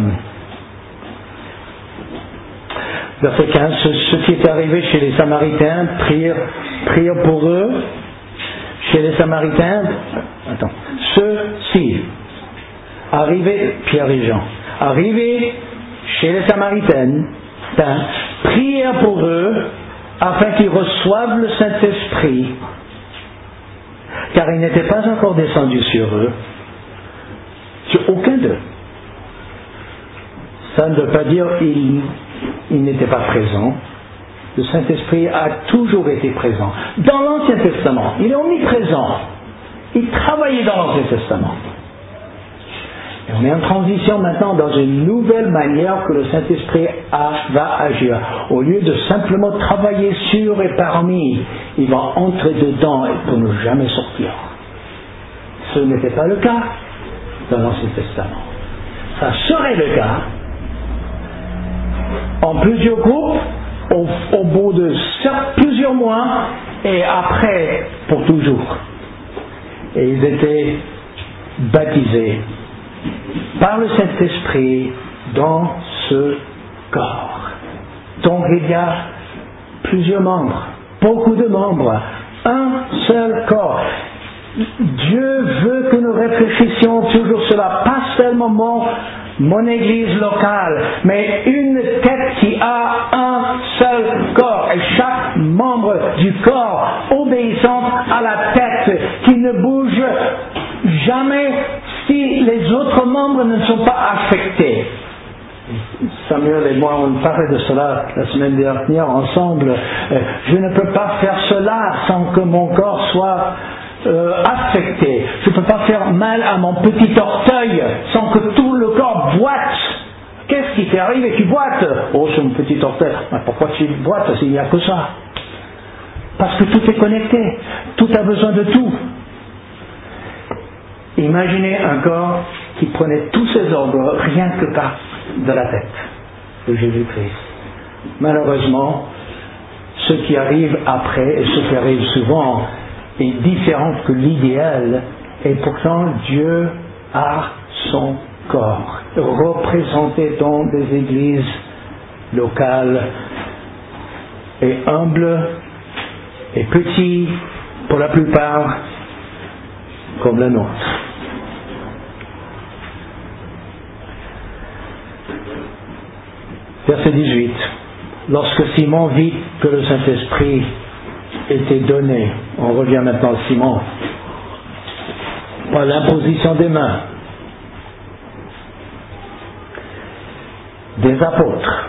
verset quinze, ce, ce qui est arrivé chez les Samaritains, prirent, prirent pour eux, chez les Samaritains, attends, ceux-ci, arrivés, Pierre et Jean, arrivés chez les Samaritaines, prièrent pour eux, afin qu'ils reçoivent le Saint-Esprit, car il n'était pas encore descendu sur eux, sur aucun d'eux. Ça ne veut pas dire qu'il il n'était pas présent. Le Saint-Esprit a toujours été présent. Dans l'Ancien Testament, il est omniprésent. Il travaillait dans l'Ancien Testament. Et on est en transition maintenant dans une nouvelle manière que le Saint-Esprit a, va agir. Au lieu de simplement travailler sur et parmi, il va entrer dedans pour ne jamais sortir. Ce n'était pas le cas dans l'Ancien Testament. Ça serait le cas en plusieurs groupes, au, au bout de plusieurs mois, et après pour toujours. Et ils étaient baptisés par le Saint-Esprit dans ce corps. Donc il y a plusieurs membres, beaucoup de membres, un seul corps. Dieu veut que nous réfléchissions toujours cela, pas seulement mon, mon église locale, mais une tête qui a un seul corps, et chaque membre du corps obéissant à la tête, qui ne bouge jamais si les autres membres ne sont pas affectés. Samuel et moi, on parlait de cela la semaine dernière ensemble. Je ne peux pas faire cela sans que mon corps soit euh, affecté. Je ne peux pas faire mal à mon petit orteil sans que tout le corps boite. Qu'est-ce qui t'arrive et tu boites? Oh, c'est mon petit orteil. Mais pourquoi tu boites s'il n'y a que ça? Parce que tout est connecté. Tout a besoin de tout. Imaginez un corps qui prenait tous ses ordres rien que par de la tête de Jésus-Christ. Malheureusement, ce qui arrive après et ce qui arrive souvent est différent que l'idéal, et pourtant Dieu a son corps représenté dans des églises locales et humbles et petits pour la plupart comme la nôtre. Verset dix-huit. Lorsque Simon vit que le Saint-Esprit était donné, on revient maintenant à Simon, par l'imposition des mains des apôtres,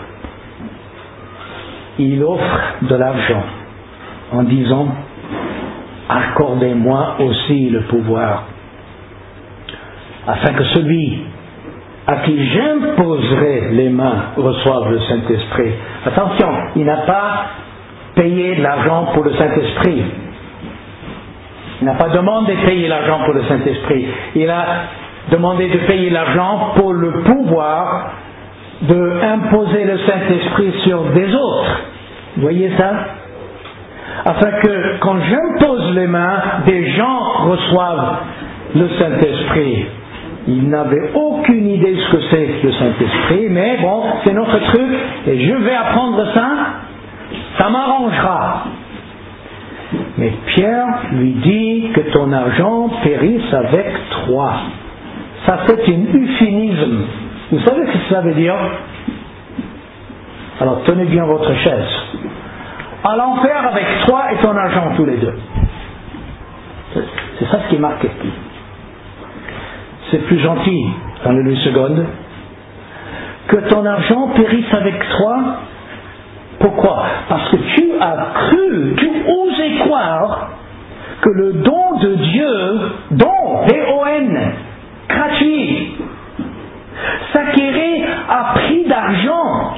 il offre de l'argent en disant: accordez-moi aussi le pouvoir, afin que celui à qui j'imposerai les mains reçoive le Saint-Esprit. Attention, il n'a pas payé de l'argent pour le Saint-Esprit. Il n'a pas demandé de payer l'argent pour le Saint-Esprit. Il a demandé de payer l'argent pour le pouvoir d'imposer le Saint-Esprit sur des autres. Vous voyez ça? Afin que quand j'impose les mains, des gens reçoivent le Saint-Esprit. Il n'avait aucune idée de ce que c'est le Saint-Esprit, mais bon, c'est notre truc, et je vais apprendre ça, ça m'arrangera. Mais Pierre lui dit que ton argent périsse avec toi. Ça, c'est un euphémisme. Vous savez ce que ça veut dire? Alors tenez bien votre chaise. À l'enfer avec toi et ton argent, tous les deux. C'est ça ce qui est marqué. C'est plus gentil dans le Louis seconde. Que ton argent périsse avec toi. Pourquoi? Parce que tu as cru, tu osais croire que le don de Dieu, don, D O N, gratuit, s'acquérait à prix d'argent.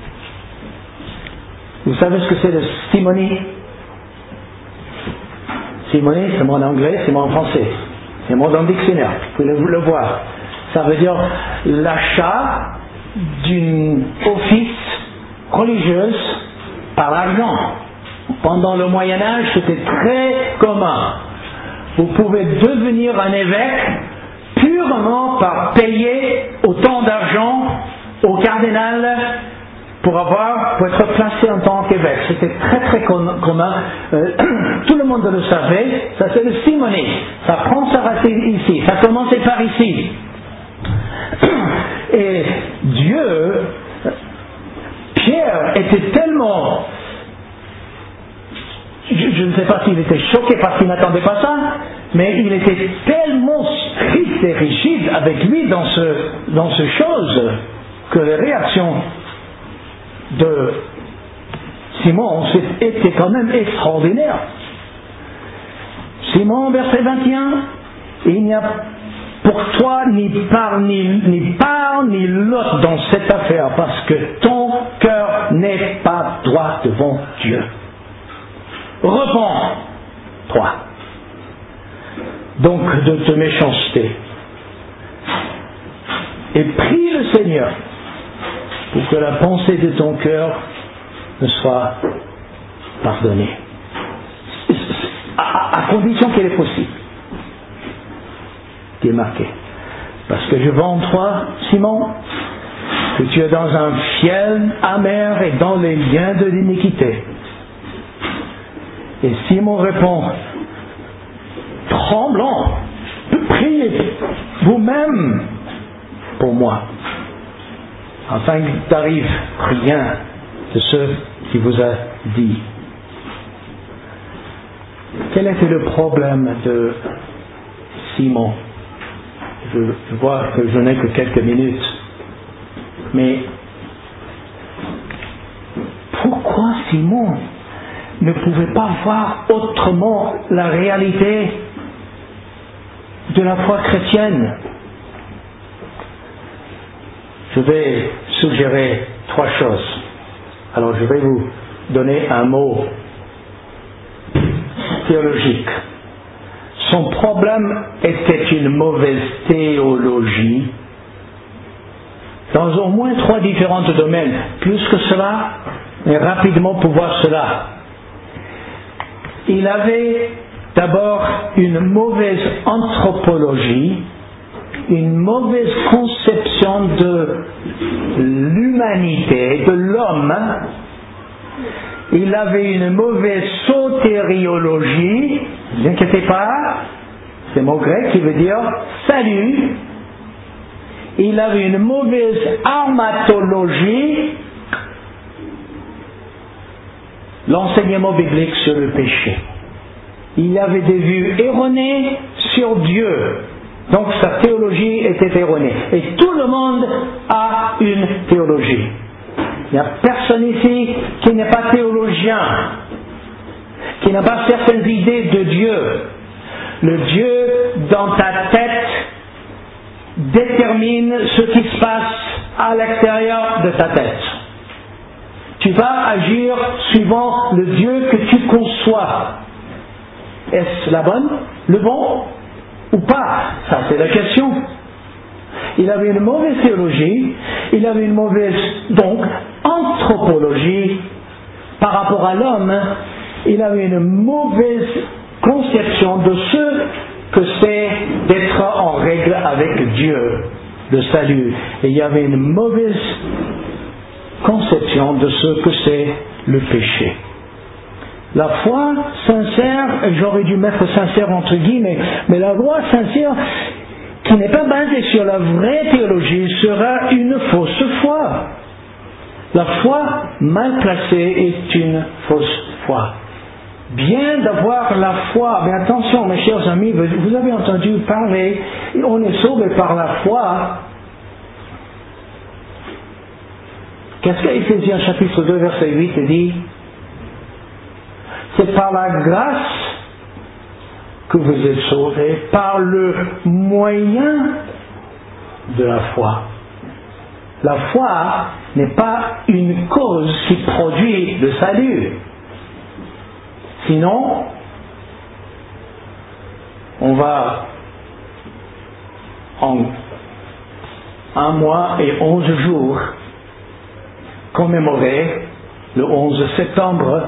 Vous savez ce que c'est le simonie? Simonie, c'est mon anglais, c'est mon français. C'est mon dans le dictionnaire, vous pouvez le voir. Ça veut dire l'achat d'une office religieuse par l'argent. Pendant le Moyen-Âge, c'était très commun. Vous pouvez devenir un évêque purement par payer autant d'argent au cardinal pour avoir, pour être placé en tant qu'évêque. C'était très très commun. Euh, tout le monde le savait. Ça c'est le simonie. Ça prend sa racine ici. Ça commençait par ici. Et Dieu, Pierre était tellement, je, je ne sais pas s'il était choqué parce qu'il n'attendait pas ça, mais il était tellement strict et rigide avec lui dans ce, dans ce chose que les réactions de Simon étaient quand même extraordinaires. Simon, verset vingt et un, il n'y a pour toi ni part ni, ni part ni lot dans cette affaire, parce que ton cœur n'est pas droit devant Dieu. Repens-toi donc de ta méchanceté et prie le Seigneur pour que la pensée de ton cœur ne soit pardonnée, à, à condition qu'elle est possible, qui est marqué. Parce que je vois en toi, Simon, que tu es dans un fiel amer et dans les liens de l'iniquité. Et Simon répond, tremblant, priez vous-même pour moi, afin qu'il t'arrive rien de ce qu'il vous a dit. Quel était le problème de Simon? Je, je vois que je n'ai que quelques minutes, mais pourquoi Simon ne pouvait pas voir autrement la réalité de la foi chrétienne? Je vais suggérer trois choses. Alors je vais vous donner un mot théologique. Son problème était une mauvaise théologie dans au moins trois différents domaines. Plus que cela, mais rapidement pour voir cela. Il avait d'abord une mauvaise anthropologie, une mauvaise conception de l'humanité, de l'homme. Il avait une mauvaise sotériologie, ne vous inquiétez pas, c'est mot grec qui veut dire salut. Il avait une mauvaise armatologie, l'enseignement biblique sur le péché. Il avait des vues erronées sur Dieu. Donc sa théologie était erronée. Et tout le monde a une théologie. Il n'y a personne ici qui n'est pas théologien, qui n'a pas certaines idées de Dieu. Le Dieu dans ta tête détermine ce qui se passe à l'extérieur de ta tête. Tu vas agir suivant le Dieu que tu conçois. Est-ce la bonne, le bon ou pas? Ça, c'est la question. Il avait une mauvaise théologie, il avait une mauvaise, donc, anthropologie par rapport à l'homme. Il avait une mauvaise conception de ce que c'est d'être en règle avec Dieu, le salut. Et il y avait une mauvaise conception de ce que c'est le péché. La foi sincère, j'aurais dû mettre sincère entre guillemets, mais la foi sincère qui n'est pas basée sur la vraie théologie sera une fausse foi. La foi mal placée est une fausse foi. Bien d'avoir la foi, mais attention mes chers amis, vous avez entendu parler, on est sauvé par la foi. Qu'est-ce qu'Éphésiens chapitre deux verset huit dit? C'est par la grâce que vous êtes sauvés, par le moyen de la foi. La foi n'est pas une cause qui produit le salut. Sinon, on va en un mois et onze jours commémorer le onze septembre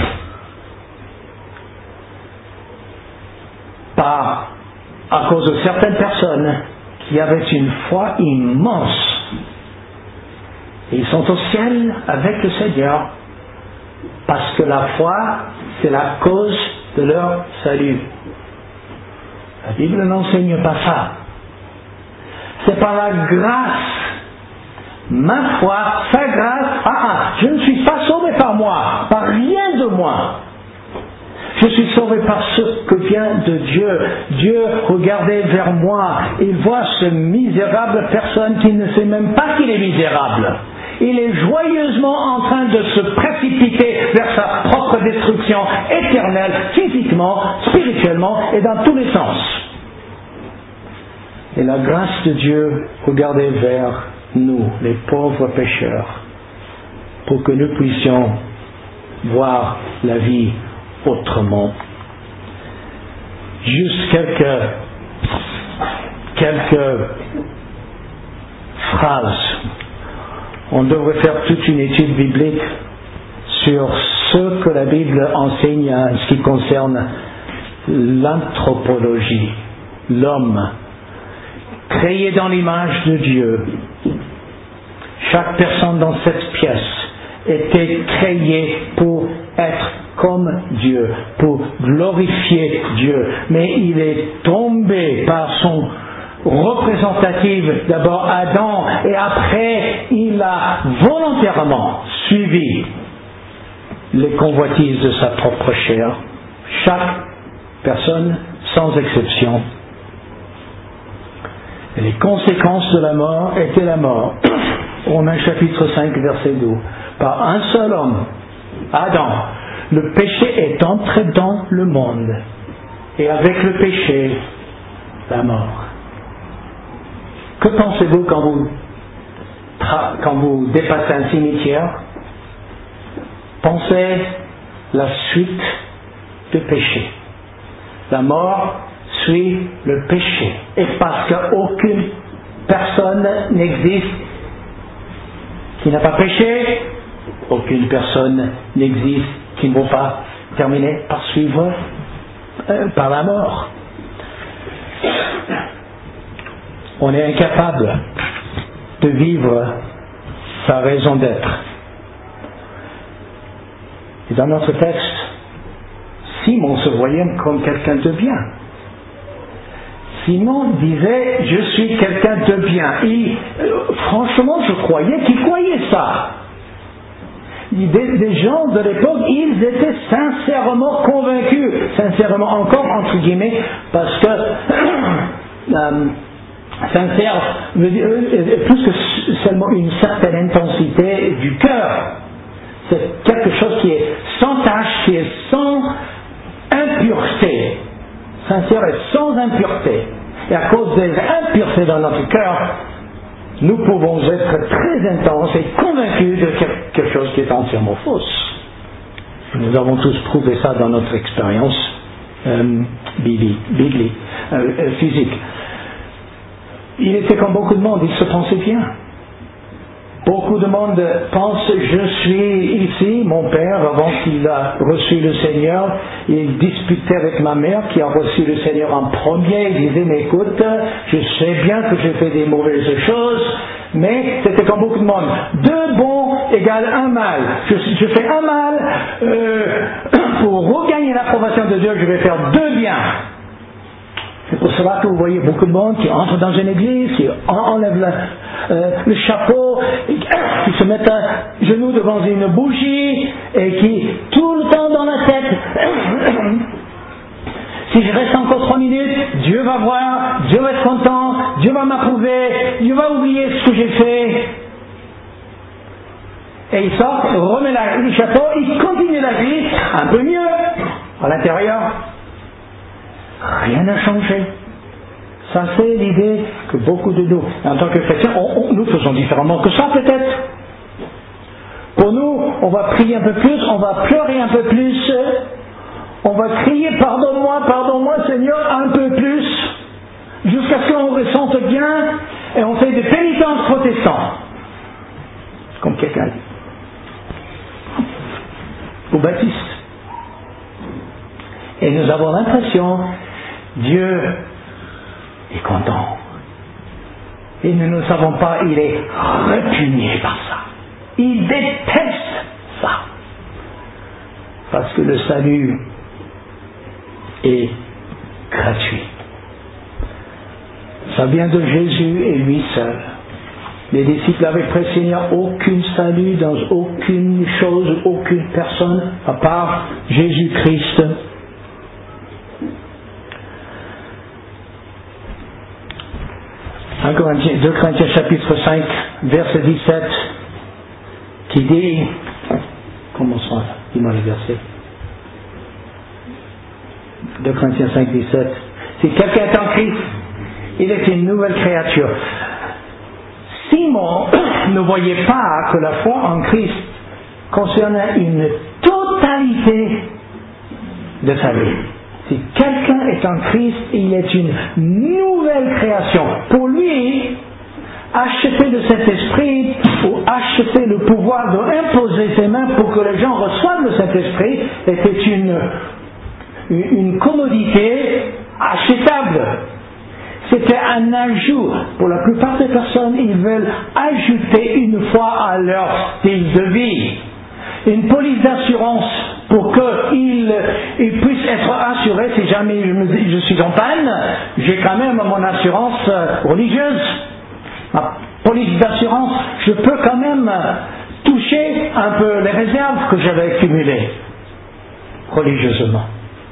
par, à cause de certaines personnes qui avaient une foi immense. Et ils sont au ciel avec le Seigneur parce que la foi, c'est la cause de leur salut. La Bible n'enseigne pas ça. C'est par la grâce. Ma foi, sa grâce, ah, ah, je ne suis pas sauvé par moi, par rien de moi. Je Je suis sauvé par ce que vient de Dieu. Dieu regardait vers moi. Il voit ce misérable personne qui ne sait même pas qu'il est misérable. Il est joyeusement en train de se précipiter vers sa propre destruction éternelle, physiquement, spirituellement et dans tous les sens. Et la grâce de Dieu regardait vers nous, les pauvres pécheurs, pour que nous puissions voir la vie autrement. Juste quelques, quelques phrases. On devrait faire toute une étude biblique sur ce que la Bible enseigne en ce qui concerne l'anthropologie, l'homme, créé dans l'image de Dieu. Chaque personne dans cette pièce était créée pour être comme Dieu, pour glorifier Dieu. Mais il est tombé par son représentative, d'abord Adam, et après il a volontairement suivi les convoitises de sa propre chair. Chaque personne, sans exception. Et les conséquences de la mort étaient la mort. Romains chapitre cinq, verset douze. Par un seul homme, Adam, le péché est entré dans le monde. Et avec le péché, la mort. Que pensez-vous quand vous, quand vous dépassez un cimetière? Pensez la suite du péché. La mort suit le péché. Et parce qu'aucune personne n'existe qui n'a pas péché, aucune personne n'existe qui ne va pas terminer par suivre euh, par la mort. On est incapable de vivre sa raison d'être. Et dans notre texte, Simon se voyait comme quelqu'un de bien. Simon disait, je suis quelqu'un de bien. Et euh, franchement, je croyais qu'il croyait ça. Des, des gens de l'époque, ils étaient sincèrement convaincus, sincèrement encore entre guillemets, parce que euh, sincère veut dire, plus que seulement une certaine intensité du cœur. C'est quelque chose qui est sans tache, qui est sans impureté. Sincère et sans impureté. Et à cause des impuretés dans notre cœur, nous pouvons être très intenses et convaincus de quelque chose qui est entièrement fausse. Nous avons tous prouvé ça dans notre expérience euh, biblique, euh, euh, physique. Il était comme beaucoup de monde, il se pensait bien. Beaucoup de monde pense, je suis ici, mon père, avant qu'il a reçu le Seigneur, il disputait avec ma mère qui a reçu le Seigneur en premier, il disait, mais écoute, je sais bien que j'ai fait des mauvaises choses, mais c'était comme beaucoup de monde. Deux bons égale un mal. Je, je fais un mal, euh, pour regagner l'approbation de Dieu, je vais faire deux biens. C'est pour cela que vous voyez beaucoup de monde qui entre dans une église, qui enlève le, euh, le chapeau, qui se mettent à genoux devant une bougie et qui, tout le temps dans la tête, si je reste encore trois minutes, Dieu va voir, Dieu va être content, Dieu va m'approuver, Dieu va oublier ce que j'ai fait. Et il sort, remet la, le chapeau, il continue la vie, un peu mieux, à l'intérieur. Rien n'a changé. Ça, c'est l'idée que beaucoup de nous, en tant que chrétiens, on, on, nous faisons différemment que ça peut-être. Pour nous, on va prier un peu plus, on va pleurer un peu plus, on va crier pardonne-moi, pardonne-moi Seigneur un peu plus, jusqu'à ce qu'on ressente bien, et on fait des pénitences protestants. Comme quelqu'un dit. Ou baptiste. Et nous avons l'impression, Dieu est content. Et nous ne savons pas, il est répugné par ça. Il déteste ça. Parce que le salut est gratuit. Ça vient de Jésus et lui seul. Les disciples avaient prêché, il n'y a aucun salut dans aucune chose, aucune personne, à part Jésus-Christ deux Corinthiens chapitre cinq, verset dix-sept, qui dit, comment ça, dis-moi le verset. deux Corinthiens cinq, dix-sept. Si quelqu'un est en Christ, il est une nouvelle créature. Simon ne voyait pas que la foi en Christ concernait une totalité de sa vie. Si quelqu'un est en Christ, il est une nouvelle création. Pour lui, acheter le Saint-Esprit ou acheter le pouvoir d'imposer ses mains pour que les gens reçoivent le Saint-Esprit était une, une commodité achetable. C'était un ajout. Pour la plupart des personnes, ils veulent ajouter une foi à leur style de vie. Une police d'assurance pour qu'ils ils puissent être assurés si jamais je, me, je suis en panne, j'ai quand même mon assurance religieuse. Ma police d'assurance, je peux quand même toucher un peu les réserves que j'avais accumulées religieusement.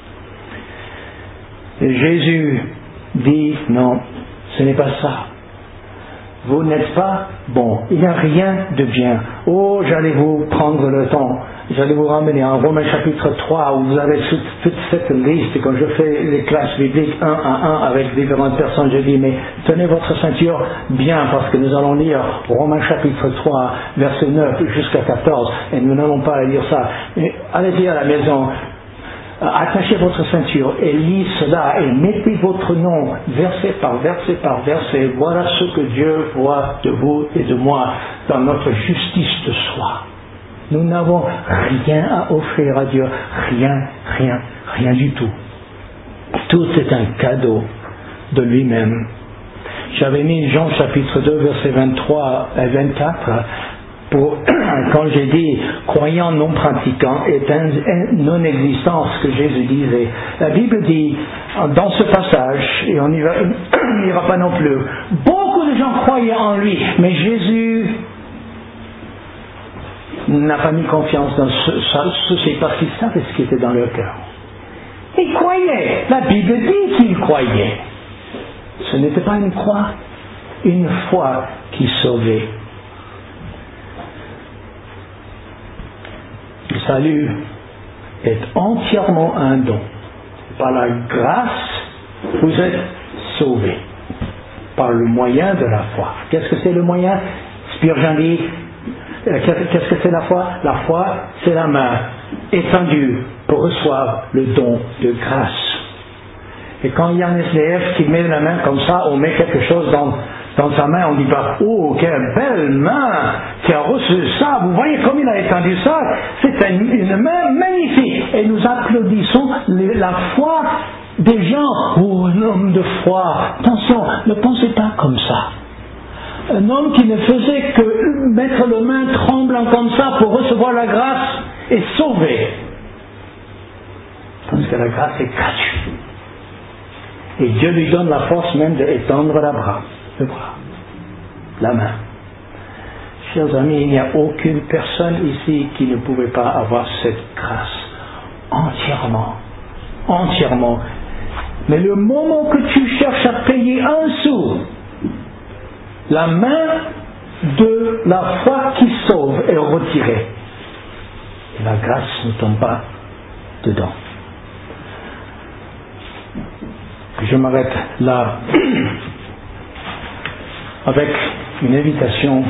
Et Jésus dit non, ce n'est pas ça. Vous n'êtes pas bon. Il n'y a rien de bien. Oh, j'allais vous prendre le temps. J'allais vous ramener en Romains chapitre trois où vous avez toute cette liste. Quand je fais les classes bibliques un à un avec différentes personnes, je dis, mais tenez votre ceinture bien parce que nous allons lire Romains chapitre trois, verset neuf jusqu'à quatorze. Et nous n'allons pas lire ça. Mais allez-y à la maison. Attachez votre ceinture et lisez cela et mettez votre nom verset par verset par verset. Voilà ce que Dieu voit de vous et de moi dans notre justice de soi. Nous n'avons rien à offrir à Dieu, rien, rien, rien du tout. Tout est un cadeau de lui-même. J'avais mis Jean chapitre deux verset vingt-trois et vingt-quatre. Pour, quand j'ai dit croyant non pratiquant est un, un non-existence que Jésus disait. La Bible dit dans ce passage, et on n'ira pas non plus, beaucoup de gens croyaient en lui, mais Jésus n'a pas mis confiance dans ce, ceci parce qu'il savait ce qui était dans leur cœur. Ils croyaient, la Bible dit qu'ils croyaient. Ce n'était pas une croix, une foi qui sauvait. Le salut est entièrement un don. Par la grâce, vous êtes sauvés. Par le moyen de la foi. Qu'est-ce que c'est le moyen? Spurgeon dit, qu'est-ce que c'est la foi? La foi, c'est la main étendue pour recevoir le don de grâce. Et quand il y a un S D F qui met la main comme ça, on met quelque chose dans dans sa main, on dit pas, oh, quelle belle main qui a reçu ça, vous voyez comme il a étendu ça, c'est une, une main magnifique. Et nous applaudissons les, la foi des gens, oh, un homme de foi. Attention, ne pensez pas comme ça. Un homme qui ne faisait que mettre les mains tremblant comme ça pour recevoir la grâce est sauvé. Parce que la grâce est gratuite. Et Dieu lui donne la force même d'étendre la bras. Le bras, la main. Chers amis, il n'y a aucune personne ici qui ne pouvait pas avoir cette grâce entièrement, entièrement. Mais le moment que tu cherches à payer un sou, la main de la foi qui sauve est retirée. Et la grâce ne tombe pas dedans. Je m'arrête là. Avec une invitation.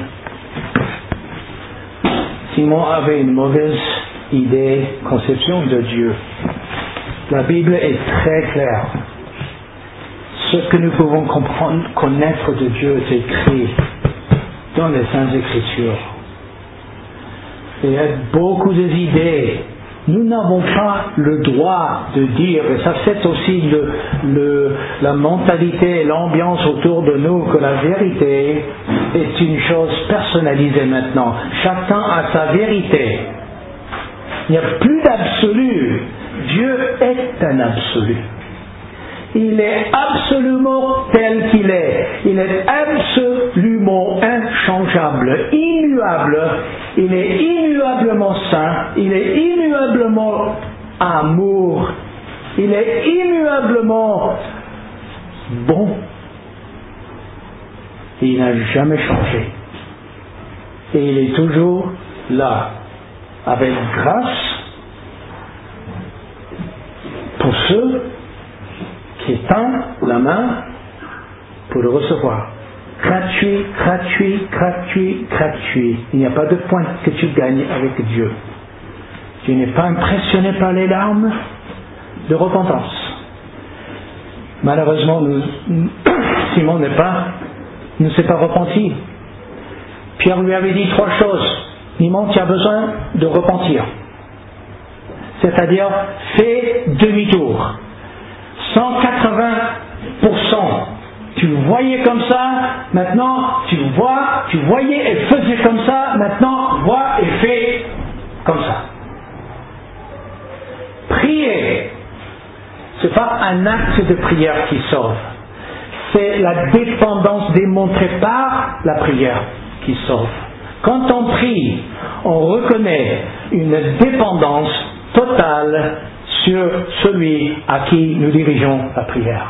Simon avait une mauvaise idée, conception de Dieu. La Bible est très claire. Ce que nous pouvons comprendre, connaître de Dieu est écrit dans les Saintes Écritures. Il y a beaucoup d'idées. Nous n'avons pas le droit de dire, et ça c'est aussi le, le, la mentalité et l'ambiance autour de nous, que la vérité est une chose personnalisée maintenant. Chacun a sa vérité. Il n'y a plus d'absolu. Dieu est un absolu. Il est absolument tel qu'il est. Il est absolument inchangeable, immuable. Il est immuablement saint. Il est immuablement amour. Il est immuablement bon. Et il n'a jamais changé. Et il est toujours là, avec grâce, pour ceux qui tendent la main pour le recevoir. Gratuit, gratuit, gratuit, gratuit. Il n'y a pas de point que tu gagnes avec Dieu. Tu n'es pas impressionné par les larmes de repentance. Malheureusement, nous, Simon n'est pas, ne s'est pas repenti. Pierre lui avait dit trois choses. Simon, tu as besoin de repentir. C'est-à-dire, fais demi-tour. cent quatre-vingts pour cent. Tu voyais comme ça, maintenant tu vois, tu voyais et faisais comme ça, maintenant vois et fais comme ça. Prier, ce n'est pas un acte de prière qui sauve, c'est la dépendance démontrée par la prière qui sauve. Quand on prie, on reconnaît une dépendance totale sur celui à qui nous dirigeons la prière.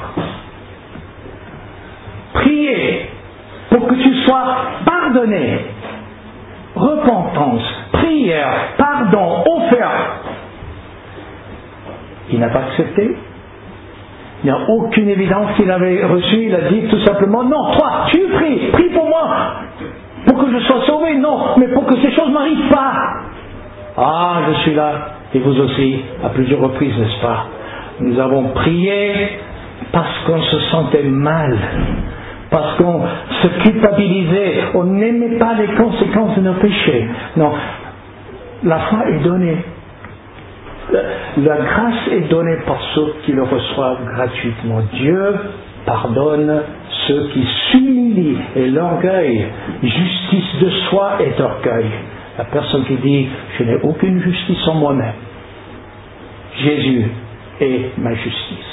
Prier pour que tu sois pardonné. Repentance, prière, pardon, offert. Il n'a pas accepté. Il n'y a aucune évidence qu'il avait reçue. Il a dit tout simplement, non, toi, tu pries, prie pour moi, pour que je sois sauvé, non, mais pour que ces choses ne m'arrivent pas. Ah, je suis là, et vous aussi, à plusieurs reprises, n'est-ce pas? Nous avons prié parce qu'on se sentait mal, parce qu'on se culpabilisait, on n'aimait pas les conséquences de nos péchés. Non, la foi est donnée. La grâce est donnée par ceux qui le reçoivent gratuitement. Dieu pardonne ceux qui s'humilient, et l'orgueil, justice de soi est orgueil. La personne qui dit je n'ai aucune justice en moi-même, Jésus est ma justice.